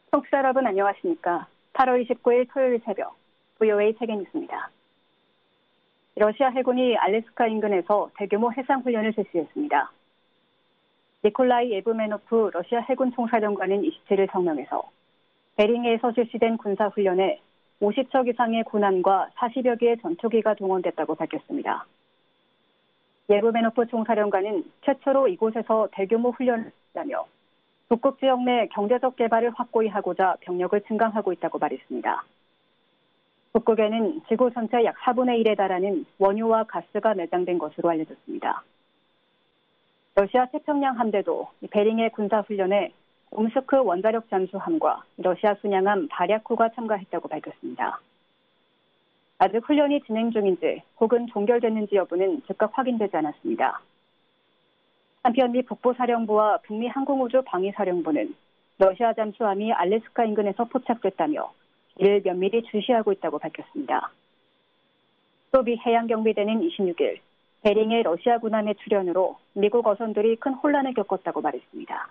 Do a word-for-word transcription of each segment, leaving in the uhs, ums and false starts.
청취자 여러분 안녕하십니까. 팔월 이십구일 토요일 새벽 브이오에이 세계뉴스입니다. 러시아 해군이 알래스카 인근에서 대규모 해상훈련을 실시했습니다. 니콜라이 예브메노프 러시아 해군 총사령관은 이십칠일 성명에서 베링해에서 실시된 군사훈련에 오십 척 이상의 군함과 사십여 개의 전투기가 동원됐다고 밝혔습니다. 예브메노프 총사령관은 최초로 이곳에서 대규모 훈련을 했다며 북극 지역 내 경제적 개발을 확고히 하고자 병력을 증강하고 있다고 말했습니다. 북극에는 지구 전체 약 사분의 일에 달하는 원유와 가스가 매장된 것으로 알려졌습니다. 러시아 태평양 함대도 베링해 군사훈련에 옴스크 원자력 잠수함과 러시아 순양함 바랴쿠가 참가했다고 밝혔습니다. 아직 훈련이 진행 중인지 혹은 종결됐는지 여부는 즉각 확인되지 않았습니다. 한편 미 북부사령부와 북미 항공우주 방위사령부는 러시아 잠수함이 알래스카 인근에서 포착됐다며 이를 면밀히 주시하고 있다고 밝혔습니다. 또 미 해양경비대는 이십육일 베링해 러시아 군함의 출현으로 미국 어선들이 큰 혼란을 겪었다고 말했습니다.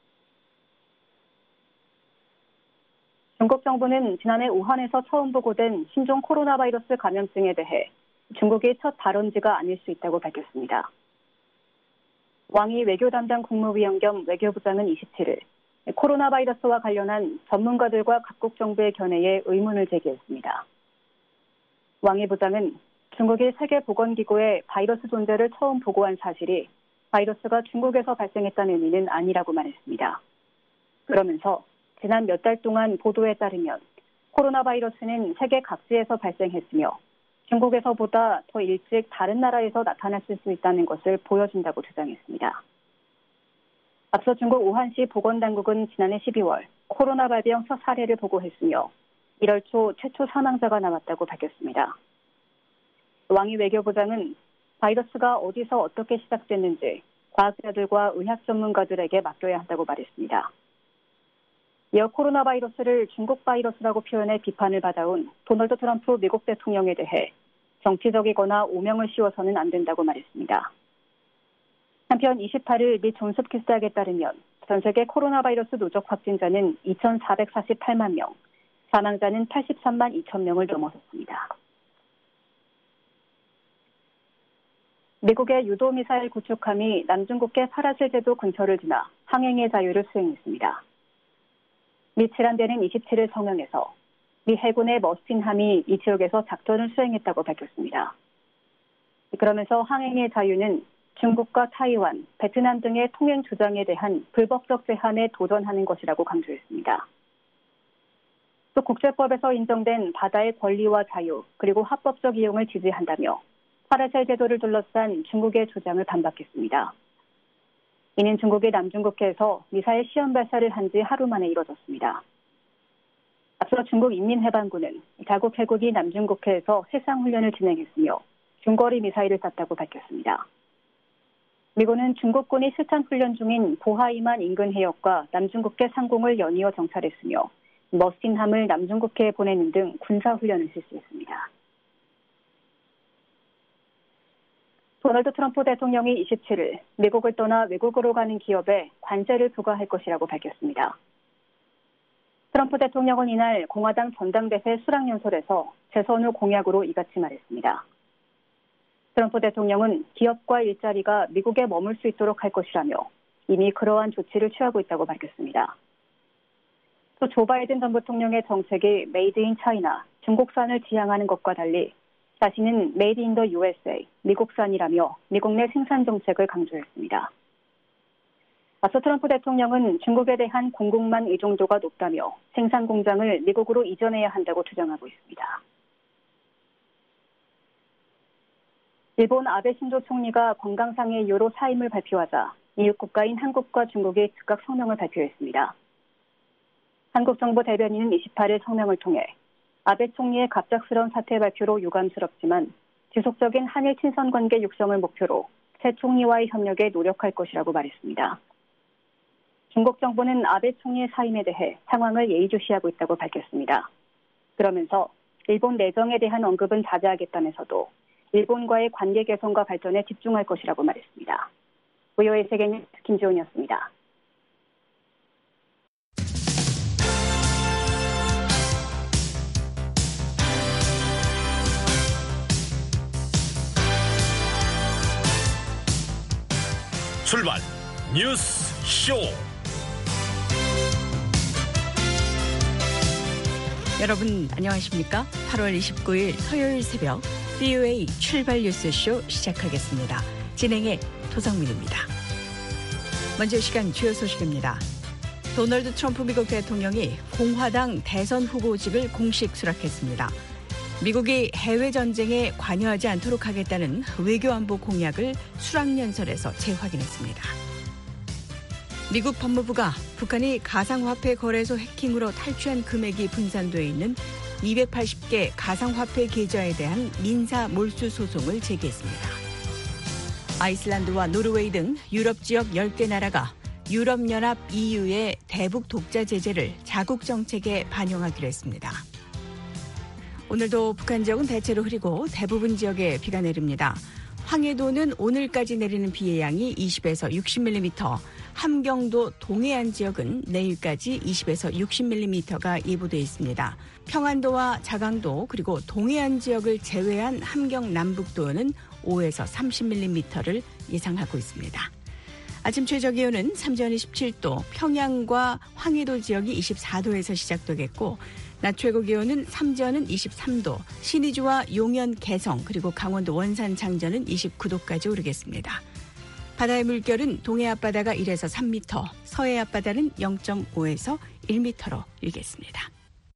중국 정부는 지난해 우한에서 처음 보고된 신종 코로나 바이러스 감염증에 대해 중국이 첫 발원지가 아닐 수 있다고 밝혔습니다. 왕이 외교 담당 국무위원 겸 외교부장은 이십칠일 코로나 바이러스와 관련한 전문가들과 각국 정부의 견해에 의문을 제기했습니다. 왕이 부장은 중국이 세계보건기구에 바이러스 존재를 처음 보고한 사실이 바이러스가 중국에서 발생했다는 의미는 아니라고 말했습니다. 그러면서 지난 몇 달 동안 보도에 따르면 코로나 바이러스는 세계 각지에서 발생했으며 중국에서보다 더 일찍 다른 나라에서 나타났을 수 있다는 것을 보여준다고 주장했습니다. 앞서 중국 우한시 보건당국은 지난해 십이월 코로나 발병 첫 사례를 보고했으며 일월 초 최초 사망자가 나왔다고 밝혔습니다. 왕이 외교부장은 바이러스가 어디서 어떻게 시작됐는지 과학자들과 의학 전문가들에게 맡겨야 한다고 말했습니다. 이어 코로나 바이러스를 중국 바이러스라고 표현해 비판을 받아온 도널드 트럼프 미국 대통령에 대해 정치적이거나 오명을 씌워서는 안 된다고 말했습니다. 한편 이십팔일 미 존스 홉킨스 대학에 따르면 전 세계 코로나 바이러스 누적 확진자는 이천사백사십팔만 명, 사망자는 팔십삼만 이천 명을 넘어섰습니다. 미국의 유도미사일 구축함이 남중국해 파라셀 제도 근처를 지나 항행의 자유를 수행했습니다. 미 칠함대는 이십칠일 성명에서 미 해군의 머스틴함이 이 지역에서 작전을 수행했다고 밝혔습니다. 그러면서 항행의 자유는 중국과 타이완, 베트남 등의 통행 주장에 대한 불법적 제한에 도전하는 것이라고 강조했습니다. 또 국제법에서 인정된 바다의 권리와 자유, 그리고 합법적 이용을 지지한다며 파라셀 제도를 둘러싼 중국의 주장을 반박했습니다. 이는 중국이 남중국해에서 미사일 시험 발사를 한 지 하루 만에 이뤄졌습니다. 앞서 중국 인민해방군은 자국 해군이 남중국해에서 해상훈련을 진행했으며 중거리 미사일을 쐈다고 밝혔습니다. 미군은 중국군이 실탄훈련 중인 보하이만 인근 해역과 남중국해 상공을 연이어 정찰했으며 머스틴함을 남중국해에 보내는 등 군사훈련을 실시했습니다. 도널드 트럼프 대통령이 이십칠일 미국을 떠나 외국으로 가는 기업에 관세를 부과할 것이라고 밝혔습니다. 트럼프 대통령은 이날 공화당 전당대회 수락연설에서 재선 후 공약으로 이같이 말했습니다. 트럼프 대통령은 기업과 일자리가 미국에 머물 수 있도록 할 것이라며 이미 그러한 조치를 취하고 있다고 밝혔습니다. 또 조 바이든 전 부통령의 정책이 메이드 인 차이나, 중국산을 지향하는 것과 달리 자신은 메이드 인 더 유에스에이, 미국산이라며 미국 내 생산 정책을 강조했습니다. 앞서 트럼프 대통령은 중국에 대한 공급만 의존도가 높다며 생산 공장을 미국으로 이전해야 한다고 주장하고 있습니다. 일본 아베 신조 총리가 건강상의 이유로 사임을 발표하자 이웃 국가인 한국과 중국이 즉각 성명을 발표했습니다. 한국 정부 대변인은 이십팔일 성명을 통해 아베 총리의 갑작스러운 사퇴 발표로 유감스럽지만 지속적인 한일 친선 관계 육성을 목표로 새 총리와의 협력에 노력할 것이라고 말했습니다. 중국 정부는 아베 총리의 사임에 대해 상황을 예의주시하고 있다고 밝혔습니다. 그러면서 일본 내정에 대한 언급은 자제하겠다면서도 일본과의 관계 개선과 발전에 집중할 것이라고 말했습니다. 브이오에이 세계뉴스 김지훈이었습니다. 출발 뉴스 쇼. 여러분 안녕하십니까? 팔월 이십구일 토요일 새벽 브이오에이 출발 뉴스 쇼 시작하겠습니다. 진행의 도성민입니다. 먼저 시간 주요 소식입니다. 도널드 트럼프 미국 대통령이 공화당 대선 후보직을 공식 수락했습니다. 미국이 해외 전쟁에 관여하지 않도록 하겠다는 외교안보 공약을 수락연설에서 재확인했습니다. 미국 법무부가 북한이 가상화폐 거래소 해킹으로 탈취한 금액이 분산되어 있는 이백팔십 개 가상화폐 계좌에 대한 민사 몰수 소송을 제기했습니다. 아이슬란드와 노르웨이 등 유럽 지역 열 개 나라가 유럽연합 이유의 대북 독자 제재를 자국 정책에 반영하기로 했습니다. 오늘도 북한 지역은 대체로 흐리고 대부분 지역에 비가 내립니다. 황해도는 오늘까지 내리는 비의 양이 이십에서 육십 밀리미터, 함경도 동해안 지역은 내일까지 이십에서 육십 밀리미터가 예보돼 있습니다. 평안도와 자강도 그리고 동해안 지역을 제외한 함경 남북도는 오에서 삼십 밀리미터를 예상하고 있습니다. 아침 최저 기온은 삼전이 십칠 도, 평양과 황해도 지역이 이십사 도에서 시작되겠고 낮 최고 기온은 삼전은 이십삼 도, 신의주와 용현 개성 그리고 강원도 원산 장전은 이십구 도까지 오르겠습니다. 바다의 물결은 동해 앞바다가 일에서 삼 미터, 서해 앞바다는 영 점 오에서 일 미터로 일겠습니다.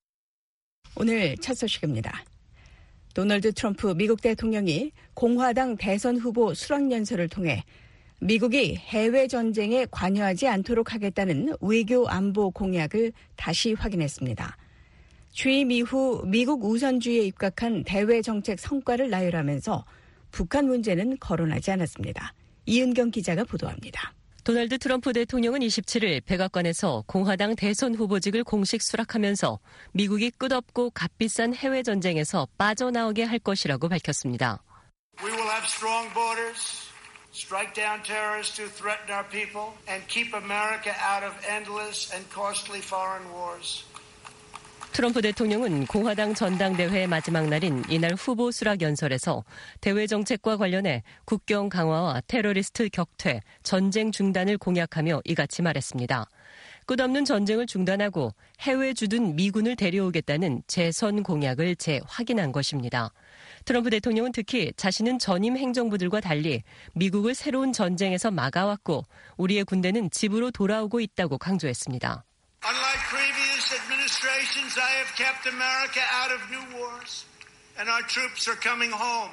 오늘 첫 소식입니다. 도널드 트럼프 미국 대통령이 공화당 대선 후보 수락연설을 통해 미국이 해외 전쟁에 관여하지 않도록 하겠다는 외교 안보 공약을 다시 확인했습니다. 취임 이후 미국 우선주의에 입각한 대외 정책 성과를 나열하면서 북한 문제는 거론하지 않았습니다. 이은경 기자가 보도합니다. 도널드 트럼프 대통령은 이십칠일 백악관에서 공화당 대선 후보직을 공식 수락하면서 미국이 끝없고 값비싼 해외 전쟁에서 빠져나오게 할 것이라고 밝혔습니다. We will have strong borders, strike down terrorists who threaten our people, and keep America out of endless and costly foreign wars. 트럼프 대통령은 공화당 전당대회 마지막 날인 이날 후보 수락 연설에서 대외 정책과 관련해 국경 강화와 테러리스트 격퇴, 전쟁 중단을 공약하며 이같이 말했습니다. 끝없는 전쟁을 중단하고 해외 주둔 미군을 데려오겠다는 재선 공약을 재확인한 것입니다. 트럼프 대통령은 특히 자신은 전임 행정부들과 달리 미국을 새로운 전쟁에서 막아왔고 우리의 군대는 집으로 돌아오고 있다고 강조했습니다. Unlike previous administrations, I have kept America out of new wars, and our troops are coming home.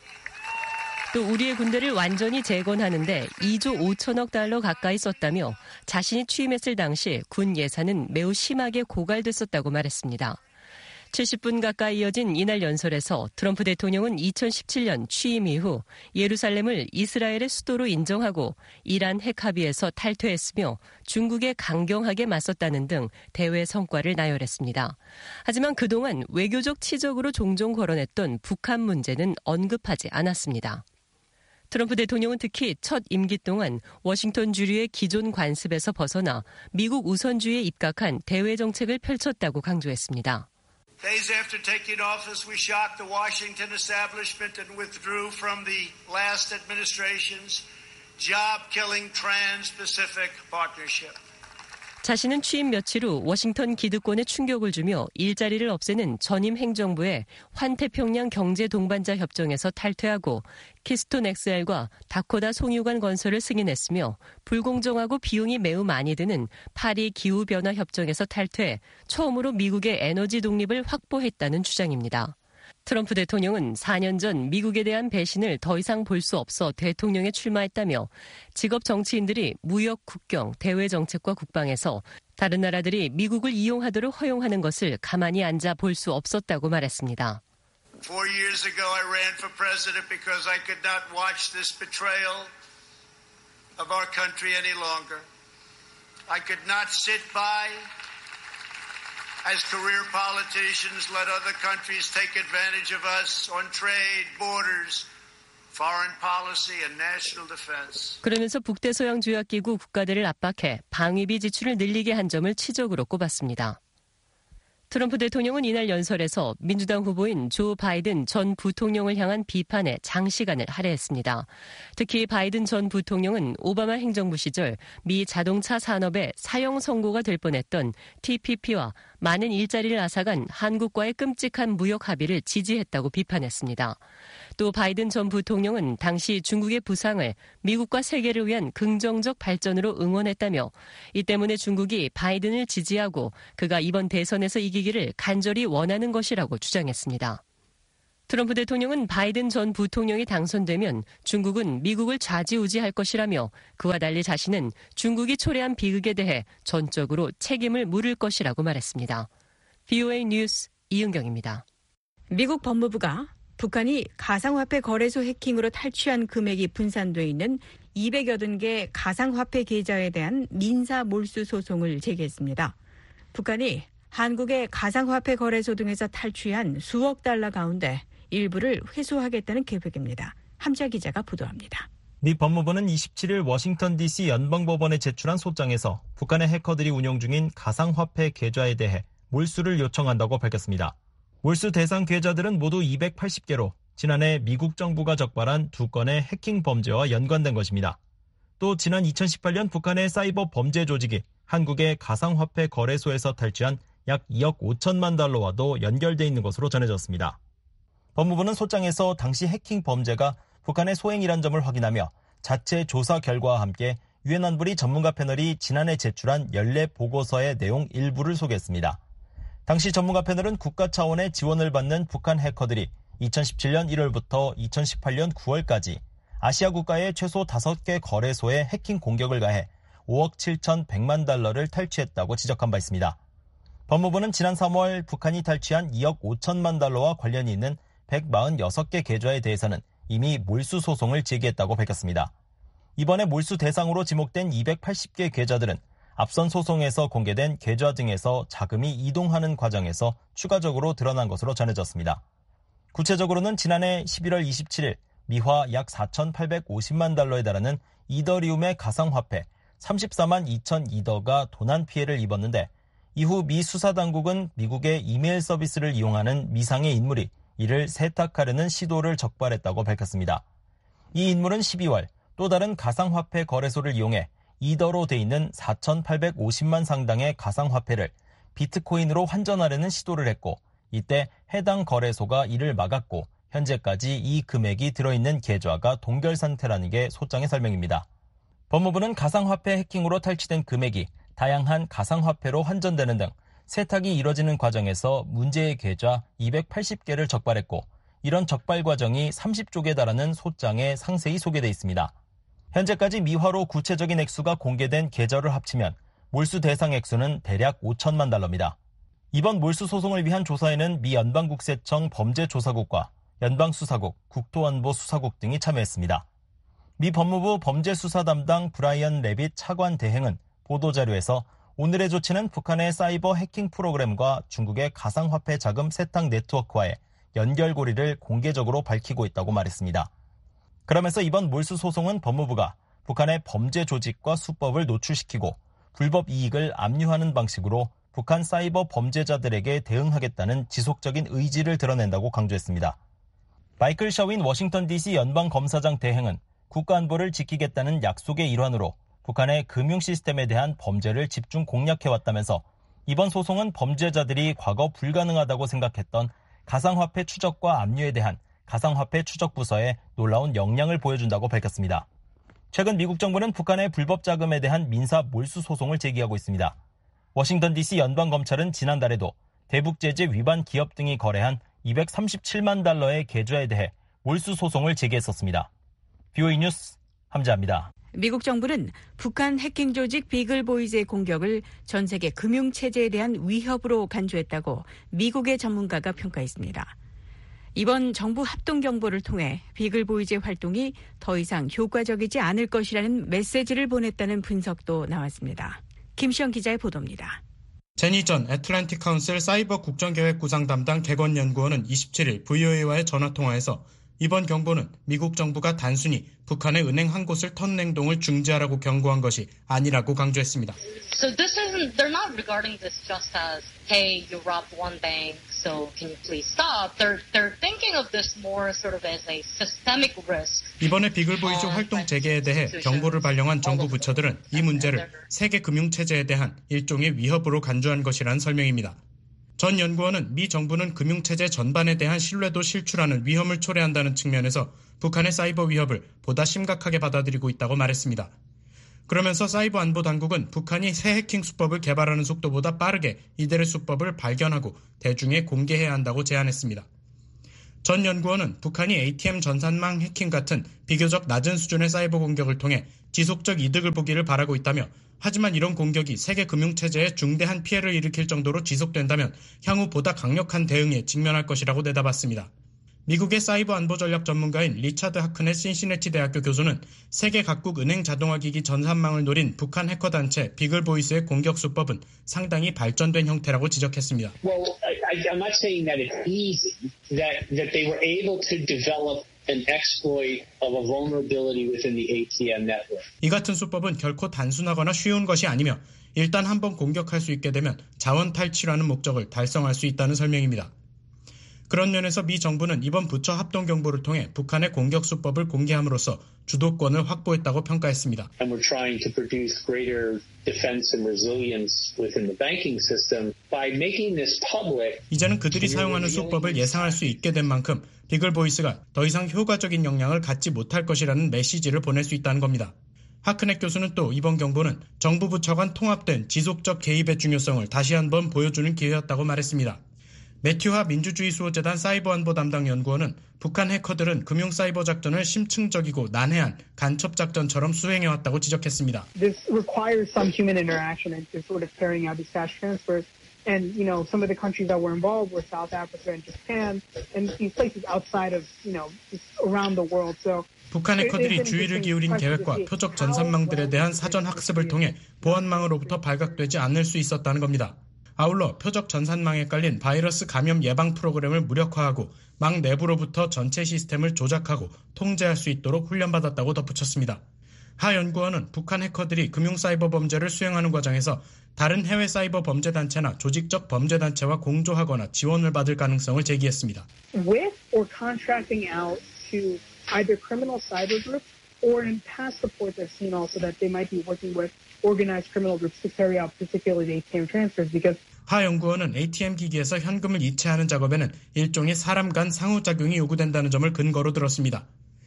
또 우리의 군대를 완전히 재건하는데 이조 오천억 달러 가까이 썼다며 자신이 취임했을 당시 군 예산은 매우 심하게 고갈됐었다고 말했습니다. 칠십 분 가까이 이어진 이날 연설에서 트럼프 대통령은 이천십칠년 취임 이후 예루살렘을 이스라엘의 수도로 인정하고 이란 핵 합의에서 탈퇴했으며 중국에 강경하게 맞섰다는 등 대외 성과를 나열했습니다. 하지만 그동안 외교적 치적으로 종종 거론했던 북한 문제는 언급하지 않았습니다. 트럼프 대통령은 특히 첫 임기 동안 워싱턴 주류의 기존 관습에서 벗어나 미국 우선주의에 입각한 대외 정책을 펼쳤다고 강조했습니다. Days after taking office, we shocked the Washington establishment and withdrew from the last administration's job-killing Trans-Pacific Partnership. 자신은 취임 며칠 후 워싱턴 기득권에 충격을 주며 일자리를 없애는 전임 행정부의 환태평양 경제동반자 협정에서 탈퇴하고 키스톤 엑스엘과 다코다 송유관 건설을 승인했으며 불공정하고 비용이 매우 많이 드는 파리 기후변화 협정에서 탈퇴해 처음으로 미국의 에너지 독립을 확보했다는 주장입니다. 트럼프 대통령은 사 년 전 미국에 대한 배신을 더 이상 볼 수 없어 대통령에 출마했다며 직업 정치인들이 무역, 국경, 대외 정책과 국방에서 다른 나라들이 미국을 이용하도록 허용하는 것을 가만히 앉아 볼 수 없었다고 말했습니다. Four years ago, I ran for president because I could not watch this betrayal of our country any longer. I could not sit by as career politicians let other countries take advantage of us on trade, borders, foreign policy and national defense. 그러면서 북대서양조약기구 국가들을 압박해 방위비 지출을 늘리게 한 점을 치적으로 꼽았습니다. 트럼프 대통령은 이날 연설에서 민주당 후보인 조 바이든 전 부통령을 향한 비판에 장시간을 할애했습니다. 특히 바이든 전 부통령은 오바마 행정부 시절 미 자동차 산업의 사형 선고가 될 뻔했던 티피피와 많은 일자리를 앗아간 한국과의 끔찍한 무역 합의를 지지했다고 비판했습니다. 또 바이든 전 부통령은 당시 중국의 부상을 미국과 세계를 위한 긍정적 발전으로 응원했다며 이 때문에 중국이 바이든을 지지하고 그가 이번 대선에서 이기기를 간절히 원하는 것이라고 주장했습니다. 트럼프 대통령은 바이든 전 부통령이 당선되면 중국은 미국을 좌지우지할 것이라며 그와 달리 자신은 중국이 초래한 비극에 대해 전적으로 책임을 물을 것이라고 말했습니다. 브이오에이 뉴스 이은경입니다. 미국 법무부가 북한이 가상화폐 거래소 해킹으로 탈취한 금액이 분산돼 있는 이백여든 개 가상화폐 계좌에 대한 민사 몰수 소송을 제기했습니다. 북한이 한국의 가상화폐 거래소 등에서 탈취한 수억 달러 가운데 일부를 회수하겠다는 계획입니다. 함자 기자가 보도합니다. 미 법무부는 이십칠일 워싱턴 디씨 연방법원에 제출한 소장에서 북한의 해커들이 운영 중인 가상화폐 계좌에 대해 몰수를 요청한다고 밝혔습니다. 몰수 대상 계좌들은 모두 이백팔십 개로 지난해 미국 정부가 적발한 두 건의 해킹 범죄와 연관된 것입니다. 또 지난 이천십팔 년 북한의 사이버 범죄 조직이 한국의 가상화폐 거래소에서 탈취한 약 이억 오천만 달러와도 연결돼 있는 것으로 전해졌습니다. 법무부는 소장에서 당시 해킹 범죄가 북한의 소행이란 점을 확인하며 자체 조사 결과와 함께 유엔 안보리 전문가 패널이 지난해 제출한 연례 보고서의 내용 일부를 소개했습니다. 당시 전문가 패널은 국가 차원의 지원을 받는 북한 해커들이 이천십칠 년 일월부터 이천십팔 년 구월까지 아시아 국가의 최소 다섯 개 거래소에 해킹 공격을 가해 오억 칠천백만 달러를 탈취했다고 지적한 바 있습니다. 법무부는 지난 삼월 북한이 탈취한 이억 오천만 달러와 관련이 있는 백사십육 개 계좌에 대해서는 이미 몰수 소송을 제기했다고 밝혔습니다. 이번에 몰수 대상으로 지목된 이백팔십 개 계좌들은 앞선 소송에서 공개된 계좌 등에서 자금이 이동하는 과정에서 추가적으로 드러난 것으로 전해졌습니다. 구체적으로는 지난해 십일월 이십칠일 미화 약 사천팔백오십만 달러에 달하는 이더리움의 가상화폐 삼십사만 이천 이더가 도난 피해를 입었는데 이후 미 수사당국은 미국의 이메일 서비스를 이용하는 미상의 인물이 이를 세탁하려는 시도를 적발했다고 밝혔습니다. 이 인물은 십이월 또 다른 가상화폐 거래소를 이용해 이더로 돼 있는 사천팔백오십만 상당의 가상화폐를 비트코인으로 환전하려는 시도를 했고 이때 해당 거래소가 이를 막았고 현재까지 이 금액이 들어있는 계좌가 동결 상태라는 게 소장의 설명입니다. 법무부는 가상화폐 해킹으로 탈취된 금액이 다양한 가상화폐로 환전되는 등 세탁이 이뤄지는 과정에서 문제의 계좌 이백팔십 개를 적발했고 이런 적발 과정이 삼십 쪽에 달하는 소장에 상세히 소개되어 있습니다. 현재까지 미화로 구체적인 액수가 공개된 계좌를 합치면 몰수 대상 액수는 대략 오천만 달러입니다. 이번 몰수 소송을 위한 조사에는 미 연방국세청 범죄조사국과 연방수사국, 국토안보수사국 등이 참여했습니다. 미 법무부 범죄수사 담당 브라이언 레빗 차관 대행은 보도자료에서 오늘의 조치는 북한의 사이버 해킹 프로그램과 중국의 가상화폐 자금 세탁 네트워크와의 연결고리를 공개적으로 밝히고 있다고 말했습니다. 그러면서 이번 몰수 소송은 법무부가 북한의 범죄 조직과 수법을 노출시키고 불법 이익을 압류하는 방식으로 북한 사이버 범죄자들에게 대응하겠다는 지속적인 의지를 드러낸다고 강조했습니다. 마이클 셔윈 워싱턴 디씨 연방검사장 대행은 국가안보를 지키겠다는 약속의 일환으로 북한의 금융 시스템에 대한 범죄를 집중 공략해왔다면서 이번 소송은 범죄자들이 과거 불가능하다고 생각했던 가상화폐 추적과 압류에 대한 가상화폐 추적 부서의 놀라운 역량을 보여준다고 밝혔습니다. 최근 미국 정부는 북한의 불법 자금에 대한 민사 몰수 소송을 제기하고 있습니다. 워싱턴 디씨 연방검찰은 지난달에도 대북 제재 위반 기업 등이 거래한 이백삼십칠만 달러의 계좌에 대해 몰수 소송을 제기했었습니다. 브이오에이 뉴스 함자입니다. 미국 정부는 북한 해킹 조직 비글보이즈의 공격을 전 세계 금융체제에 대한 위협으로 간주했다고 미국의 전문가가 평가했습니다. 이번 정부 합동경보를 통해 비글보이즈의 활동이 더 이상 효과적이지 않을 것이라는 메시지를 보냈다는 분석도 나왔습니다. 김시영 기자의 보도입니다. 제니 전 애틀랜틱 카운슬 사이버 국정계획 구상 담당 객원 연구원은 이십칠일 브이오에이와의 전화통화에서 이번 경보는 미국 정부가 단순히 북한의 은행 한 곳을 터는 행동을 중지하라고 경고한 것이 아니라고 강조했습니다. So this isn't, they're not regarding this just as, hey, you robbed one bank, so can you please stop? They're, they're thinking of this more sort of as a systemic risk. 이번에 비글보이즈 활동 재개에 대해 경보를 발령한 정부 부처들은 이 문제를 세계 금융체제에 대한 일종의 위협으로 간주한 것이라는 설명입니다. 전 연구원은 미 정부는 금융체제 전반에 대한 신뢰도 실추라는 위험을 초래한다는 측면에서 북한의 사이버 위협을 보다 심각하게 받아들이고 있다고 말했습니다. 그러면서 사이버 안보 당국은 북한이 새 해킹 수법을 개발하는 속도보다 빠르게 이들의 수법을 발견하고 대중에 공개해야 한다고 제안했습니다. 전 연구원은 북한이 에이티엠 전산망 해킹 같은 비교적 낮은 수준의 사이버 공격을 통해 지속적 이득을 보기를 바라고 있다며 하지만 이런 공격이 세계 금융체제에 중대한 피해를 일으킬 정도로 지속된다면 향후 보다 강력한 대응에 직면할 것이라고 내다봤습니다. 미국의 사이버 안보 전략 전문가인 리차드 하크넷 신시내티 대학교 교수는 세계 각국 은행 자동화기기 전산망을 노린 북한 해커 단체 비글보이스의 공격 수법은 상당히 발전된 형태라고 지적했습니다. Well, I, I'm not saying that it's easy, that, that they were able to develop an exploit of a vulnerability within the 에이티엠 network. 이 같은 수법은 결코 단순하거나 쉬운 것이 아니며 일단 한번 공격할 수 있게 되면 자원 탈취라는 목적을 달성할 수 있다는 설명입니다. 그런 면에서 미 정부는 이번 부처 합동 경보를 통해 북한의 공격 수법을 공개함으로써 주도권을 확보했다고 평가했습니다. And we're trying to produce greater defense and resilience within the banking system by making this public. 이제는 그들이 사용하는 수법을 예상할 수 있게 된 만큼 비글보이스가 더 이상 효과적인 역량을 갖지 못할 것이라는 메시지를 보낼 수 있다는 겁니다. 하크넷 교수는 또 이번 경보는 정부 부처 간 통합된 지속적 개입의 중요성을 다시 한번 보여주는 기회였다고 말했습니다. 매튜하 민주주의수호재단 사이버안보 담당 연구원은 북한 해커들은 금융사이버 작전을 심층적이고 난해한 간첩작전처럼 수행해왔다고 지적했습니다. This requires some human interaction into sort of carrying out these cash transfers. And, you know, some of the countries that were involved were South Africa and Japan and these places outside of, you know, around the world. So 북한 해커들이 주의를 기울인 계획과 표적 전산망들에 대한 사전 학습을 통해 보안망으로부터 발각되지 않을 수 있었다는 겁니다. 아울러 표적 전산망에 깔린 바이러스 감염 예방 프로그램을 무력화하고 망 내부로부터 전체 시스템을 조작하고 통제할 수 있도록 훈련받았다고 덧붙였습니다. 하 연구원은 북한 해커들이 금융사이버 범죄를 수행하는 과정에서 다른 해외 사이버 범죄단체나 조직적 범죄단체와 공조하거나 지원을 받을 가능성을 제기했습니다. With or contracting out to either criminal cyber groups or in past reports I've seen also that they might be working with organized criminal groups to carry out particularly 에이티엠 transfers because 하 연구원은 에이티엠 기기에서 현금을 이체하는 작업에는 일종의 사람 간 상호작용이 요구된다는 점을 근거로 들었습니다.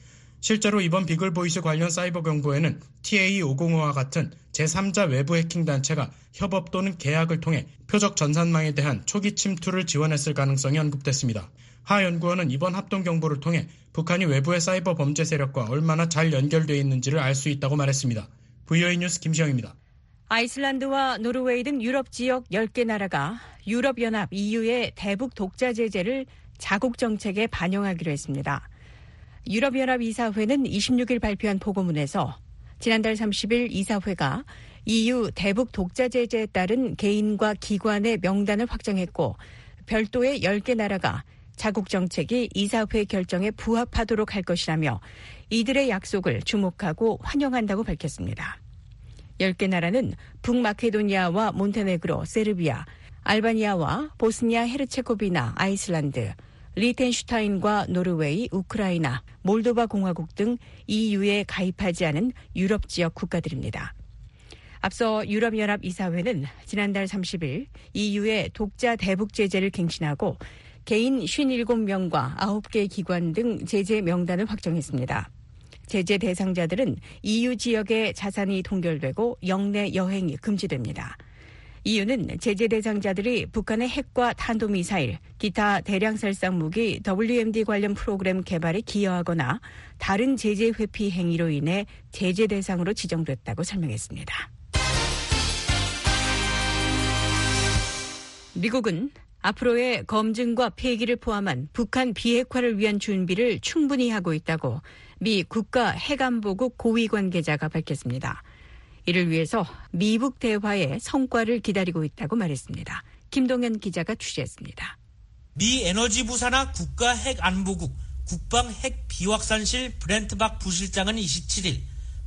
실제로 이번 비글보이스 관련 사이버 경보에는 티에이 오공오와 같은 제삼자 외부 해킹 단체가 협업 또는 계약을 통해 표적 전산망에 대한 초기 침투를 지원했을 가능성이 언급됐습니다. 하 연구원은 이번 합동 경보를 통해 북한이 외부의 사이버 범죄 세력과 얼마나 잘 연결되어 있는지를 알 수 있다고 말했습니다. 브이오에이 뉴스 김시영입니다. 아이슬란드와 노르웨이 등 유럽 지역 열 개 나라가 유럽연합 이유의 대북 독자 제재를 자국 정책에 반영하기로 했습니다. 유럽연합 이사회는 이십육 일 발표한 보고문에서 지난달 삼십 일 이사회가 이유 대북 독자 제재에 따른 개인과 기관의 명단을 확정했고 별도의 열 개 나라가 자국 정책이 이사회 결정에 부합하도록 할 것이라며 이들의 약속을 주목하고 환영한다고 밝혔습니다. 열 개 나라는 북마케도니아와 몬테네그로, 세르비아, 알바니아와 보스니아 헤르체고비나, 아이슬란드, 리텐슈타인과 노르웨이, 우크라이나, 몰도바 공화국 등 이유에 가입하지 않은 유럽 지역 국가들입니다. 앞서 유럽연합 이사회는 지난달 삼십 일 이유의 독자 대북 제재를 갱신하고 개인 오십칠 명과 아홉 개 기관 등 제재 명단을 확정했습니다. 제재 대상자들은 이유 지역의 자산이 동결되고 영내 여행이 금지됩니다. 이유는 제재 대상자들이 북한의 핵과 탄도미사일, 기타 대량 살상 무기 더블유엠디 관련 프로그램 개발에 기여하거나 다른 제재 회피 행위로 인해 제재 대상으로 지정됐다고 설명했습니다. 미국은 앞으로의 검증과 폐기를 포함한 북한 비핵화를 위한 준비를 충분히 하고 있다고 미 국가핵안보국 고위 관계자가 밝혔습니다. 이를 위해서 미북 대화의 성과를 기다리고 있다고 말했습니다. 김동현 기자가 취재했습니다. 미 에너지부 산하 국가핵안보국 국방 핵 비확산실 브렌트 박 부실장은 이십칠일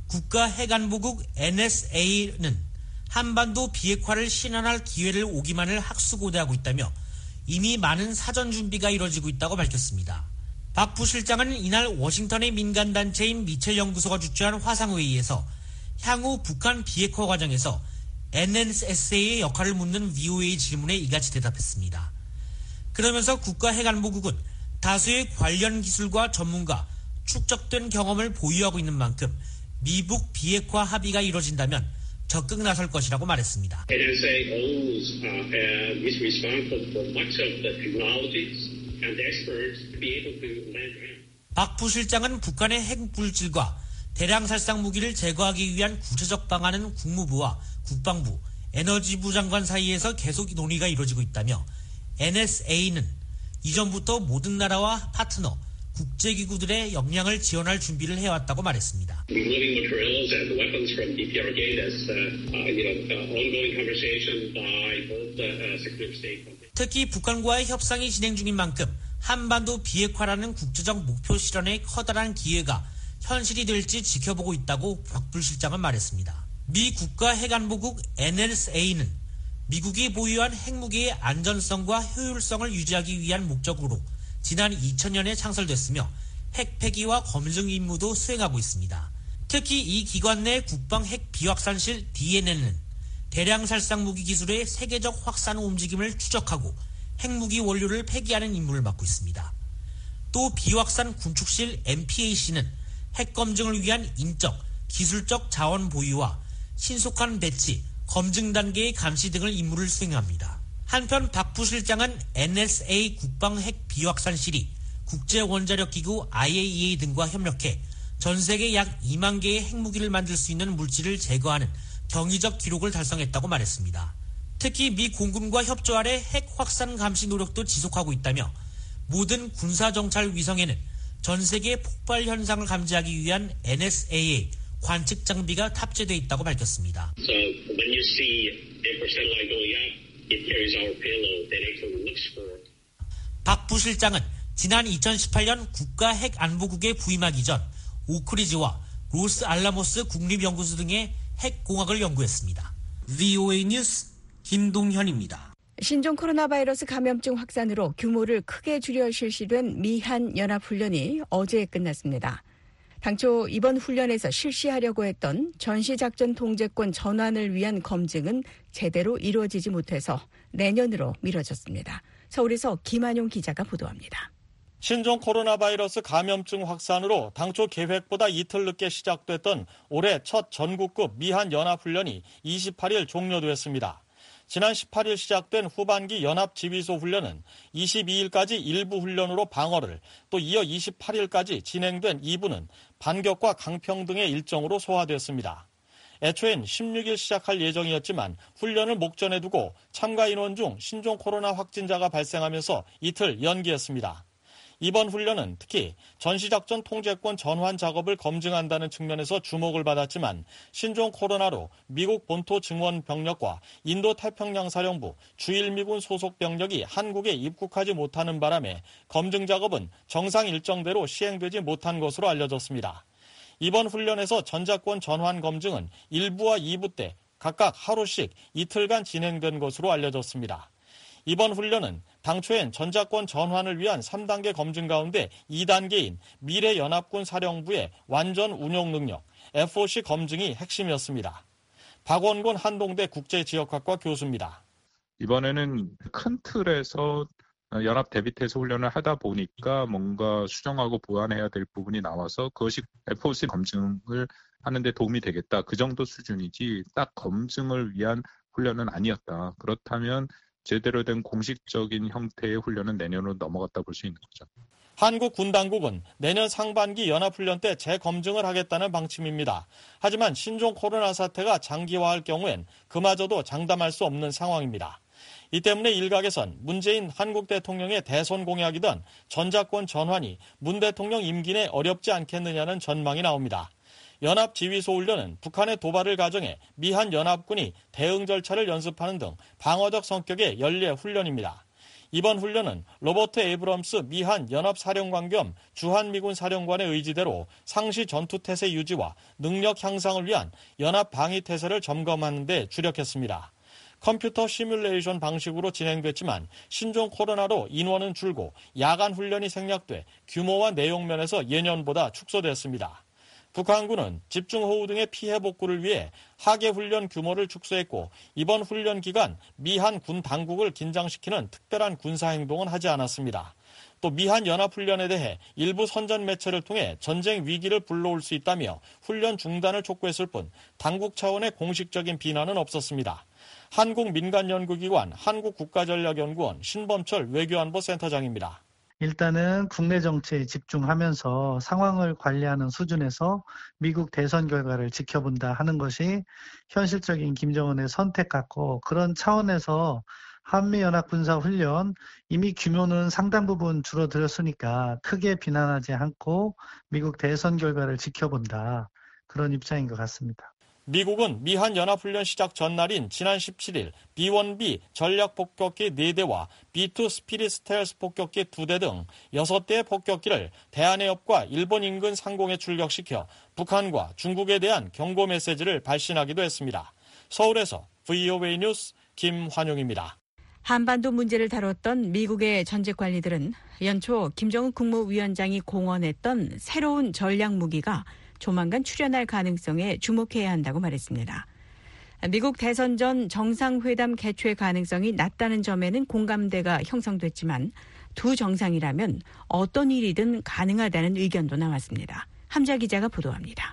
국가핵안보국 엔에스에이는 한반도 비핵화를 신원할 기회를 오기만을 학수고대하고 있다며 이미 많은 사전 준비가 이뤄지고 있다고 밝혔습니다. 박 부실장은 이날 워싱턴의 민간단체인 미첼 연구소가 주최한 화상회의에서 향후 북한 비핵화 과정에서 엔에스에이의 역할을 묻는 브이오에이 질문에 이같이 대답했습니다. 그러면서 국가핵안보국은 다수의 관련 기술과 전문가, 축적된 경험을 보유하고 있는 만큼 미북 비핵화 합의가 이뤄진다면 적극 나설 것이라고 말했습니다. 엔에스에이 owns uh, and is responsible for much of the technologies and the experts to be able to lend hand. 박 부실장은 북한의 핵물질과 대량살상 무기를 제거하기 위한 구체적 방안은 국무부와 국방부, 에너지부 장관 사이에서 계속 논의가 이루어지고 있다며 엔에스에이는 이전부터 모든 나라와 파트너, 국제기구들의 역량을 지원할 준비를 해왔다고 말했습니다. Removing materials and weapons from 디피아르케이 as uh, uh, you know, uh, ongoing conversation by both the uh, Secretary of State. 특히 북한과의 협상이 진행 중인 만큼 한반도 비핵화라는 국제적 목표 실현의 커다란 기회가 현실이 될지 지켜보고 있다고 박 부실장은 말했습니다. 미 국가핵안보국 엔에스에이는 미국이 보유한 핵무기의 안전성과 효율성을 유지하기 위한 목적으로 지난 이천 년에 창설됐으며 핵 폐기와 검증 임무도 수행하고 있습니다. 특히 이 기관 내 국방 핵 비확산실 디엔엔은 대량 살상 무기 기술의 세계적 확산 움직임을 추적하고 핵무기 원료를 폐기하는 임무를 맡고 있습니다. 또 비확산 군축실 엠피에이씨는 핵 검증을 위한 인적, 기술적 자원 보유와 신속한 배치, 검증 단계의 감시 등을 임무를 수행합니다. 한편 박 부실장은 엔에스에이 국방 핵 비확산실이 국제원자력기구 아이에이이에이 등과 협력해 전 세계 약 이만 개의 핵무기를 만들 수 있는 물질을 제거하는 경이적 기록을 달성했다고 말했습니다. 특히 미 공군과 협조 아래 핵 확산 감시 노력도 지속하고 있다며 모든 군사정찰 위성에는 전 세계 폭발 현상을 감지하기 위한 엔에스에이의 관측 장비가 탑재되어 있다고 밝혔습니다. So when you see a percent line going up, it carries our payload that actually looks for. 박 부실장은 지난 이천십팔 년 국가핵안보국에 부임하기 전 오크리즈와 로스 알라모스 국립연구소 등의 핵공학을 연구했습니다. 브이오에이 뉴스 김동현입니다. 신종 코로나 바이러스 감염증 확산으로 규모를 크게 줄여 실시된 미한 연합훈련이 어제 끝났습니다. 당초 이번 훈련에서 실시하려고 했던 전시작전 통제권 전환을 위한 검증은 제대로 이루어지지 못해서 내년으로 미뤄졌습니다. 서울에서 김한용 기자가 보도합니다. 신종 코로나 바이러스 감염증 확산으로 당초 계획보다 이틀 늦게 시작됐던 올해 첫 전국급 미한 연합훈련이 이십팔 일 종료됐습니다. 지난 십팔 일 시작된 후반기 연합지휘소 훈련은 이십이 일까지 일부 훈련으로 방어를, 또 이어 이십팔 일까지 진행된 이 부는 반격과 강평 등의 일정으로 소화됐습니다. 애초엔 십육 일 시작할 예정이었지만 훈련을 목전에 두고 참가 인원 중 신종 코로나 확진자가 발생하면서 이틀 연기했습니다. 이번 훈련은 특히 전시작전 통제권 전환 작업을 검증한다는 측면에서 주목을 받았지만 신종 코로나로 미국 본토 증원 병력과 인도 태평양 사령부, 주일미군 소속 병력이 한국에 입국하지 못하는 바람에 검증 작업은 정상 일정대로 시행되지 못한 것으로 알려졌습니다. 이번 훈련에서 전자권 전환 검증은 일 부와 이 부 때 각각 하루씩 이틀간 진행된 것으로 알려졌습니다. 이번 훈련은 당초엔 전자권 전환을 위한 삼 단계 검증 가운데 이 단계인 미래연합군 사령부의 완전 운용 능력, 에프오씨 검증이 핵심이었습니다. 박원곤 한동대 국제지역학과 교수입니다. 이번에는 큰 틀에서 연합 대비태세 훈련을 하다 보니까 뭔가 수정하고 보완해야 될 부분이 나와서 그것이 에프오씨 검증을 하는데 도움이 되겠다. 그 정도 수준이지 딱 검증을 위한 훈련은 아니었다. 그렇다면 제대로 된 공식적인 형태의 훈련은 내년으로 넘어갔다 볼 수 있는 거죠. 한국 군당국은 내년 상반기 연합훈련 때 재검증을 하겠다는 방침입니다. 하지만 신종 코로나 사태가 장기화할 경우엔 그마저도 장담할 수 없는 상황입니다. 이 때문에 일각에선 문재인 한국 대통령의 대선 공약이던 전자권 전환이 문 대통령 임기 내 어렵지 않겠느냐는 전망이 나옵니다. 연합지휘소 훈련은 북한의 도발을 가정해 미한 연합군이 대응 절차를 연습하는 등 방어적 성격의 연례 훈련입니다. 이번 훈련은 로버트 에이브럼스 미한 연합사령관 겸 주한미군 사령관의 의지대로 상시 전투태세 유지와 능력 향상을 위한 연합 방위태세를 점검하는 데 주력했습니다. 컴퓨터 시뮬레이션 방식으로 진행됐지만 신종 코로나로 인원은 줄고 야간 훈련이 생략돼 규모와 내용 면에서 예년보다 축소됐습니다. 북한군은 집중호우 등의 피해 복구를 위해 하계훈련 규모를 축소했고 이번 훈련 기간 미한 군 당국을 긴장시키는 특별한 군사행동은 하지 않았습니다. 또 미한 연합훈련에 대해 일부 선전 매체를 통해 전쟁 위기를 불러올 수 있다며 훈련 중단을 촉구했을 뿐 당국 차원의 공식적인 비난은 없었습니다. 한국민간연구기관 한국국가전략연구원 신범철 외교안보센터장입니다. 일단은 국내 정치에 집중하면서 상황을 관리하는 수준에서 미국 대선 결과를 지켜본다 하는 것이 현실적인 김정은의 선택 같고 그런 차원에서 한미연합군사훈련 이미 규모는 상당 부분 줄어들었으니까 크게 비난하지 않고 미국 대선 결과를 지켜본다. 그런 입장인 것 같습니다. 미국은 미한 연합훈련 시작 전날인 지난 십칠일 비 원 비 전략폭격기 네 대와 비 투 스피릿 스텔스 폭격기 두 대 등 여섯 대의 폭격기를 대한해협과 일본 인근 상공에 출격시켜 북한과 중국에 대한 경고 메시지를 발신하기도 했습니다. 서울에서 브이오에이 뉴스 김환용입니다. 한반도 문제를 다뤘던 미국의 전직 관리들은 연초 김정은 국무위원장이 공언했던 새로운 전략 무기가 조만간 출현할 가능성에 주목해야 한다고 말했습니다. 미국 대선 전 정상회담 개최 가능성이 낮다는 점에는 공감대가 형성됐지만 두 정상이라면 어떤 일이든 가능하다는 의견도 나왔습니다. 함자 기자가 보도합니다.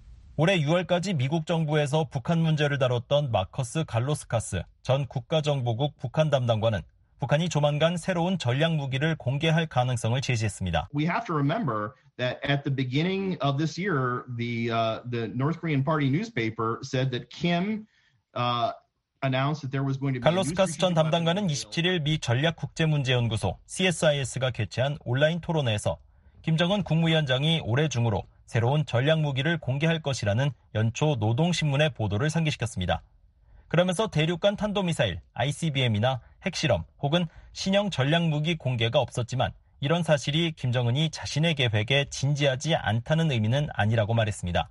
올해 유월까지 미국 정부에서 북한 문제를 다뤘던 마커스 갈로스카스 전 국가정보국 북한 담당관은 북한이 조만간 새로운 전략 무기를 공개할 가능성을 제시했습니다. We have to remember that at the beginning of this year, the uh, the North Korean Party newspaper said that Kim uh, announced that there was going to be. 갈로스카스 전 담당관은 이십칠일 미 전략국제문제연구소 씨에스아이에스가 개최한 온라인 토론회에서 김정은 국무위원장이 올해 중으로 새로운 전략 무기를 공개할 것이라는 연초 노동신문의 보도를 상기시켰습니다. 그러면서 대륙간 탄도미사일, 아이씨비엠이나 핵실험 혹은 신형 전략무기 공개가 없었지만 이런 사실이 김정은이 자신의 계획에 진지하지 않다는 의미는 아니라고 말했습니다.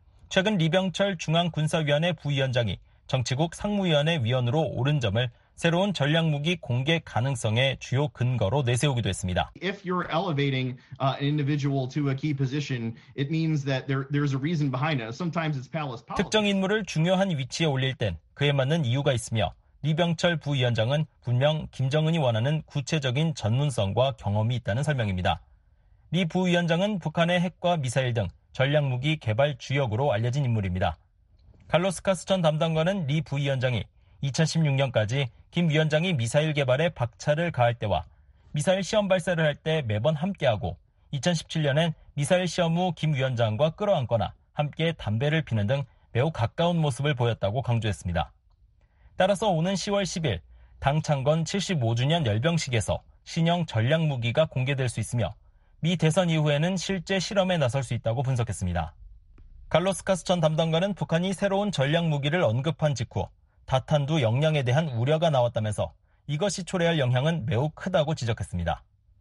최근 리병철 중앙군사위원회 부위원장이 정치국 상무위원회 위원으로 오른 점을 새로운 전략무기 공개 가능성의 주요 근거로 내세우기도 했습니다. If you're elevating uh, an individual to a key position, it means that there, there's a reason behind it. Sometimes it's palace politics. 특정 인물을 중요한 위치에 올릴 땐 그에 맞는 이유가 있으며 리병철 부위원장은 분명 김정은이 원하는 구체적인 전문성과 경험이 있다는 설명입니다. 리 부위원장은 북한의 핵과 미사일 등 전략무기 개발 주역으로 알려진 인물입니다. 갈로스카스 전 담당관은 리 부위원장이 이천십육년까지 김 위원장이 미사일 개발에 박차를 가할 때와 미사일 시험 발사를 할 때 매번 함께하고 이천십칠년엔 미사일 시험 후 김 위원장과 끌어안거나 함께 담배를 피는 등 매우 가까운 모습을 보였다고 강조했습니다. 따라서 오는 시월 십일 당 창건 칠십오주년 열병식에서 신형 전략무기가 공개될 수 있으며 미 대선 이후에는 실제 실험에 나설 수 있다고 분석했습니다. 갈로스카스 전 담당관은 북한이 새로운 전략무기를 언급한 직후 다탄두 역량에 대한 우려가 나왔다면서 이것이 초래할 영향은 매우 크다고 지적했습니다.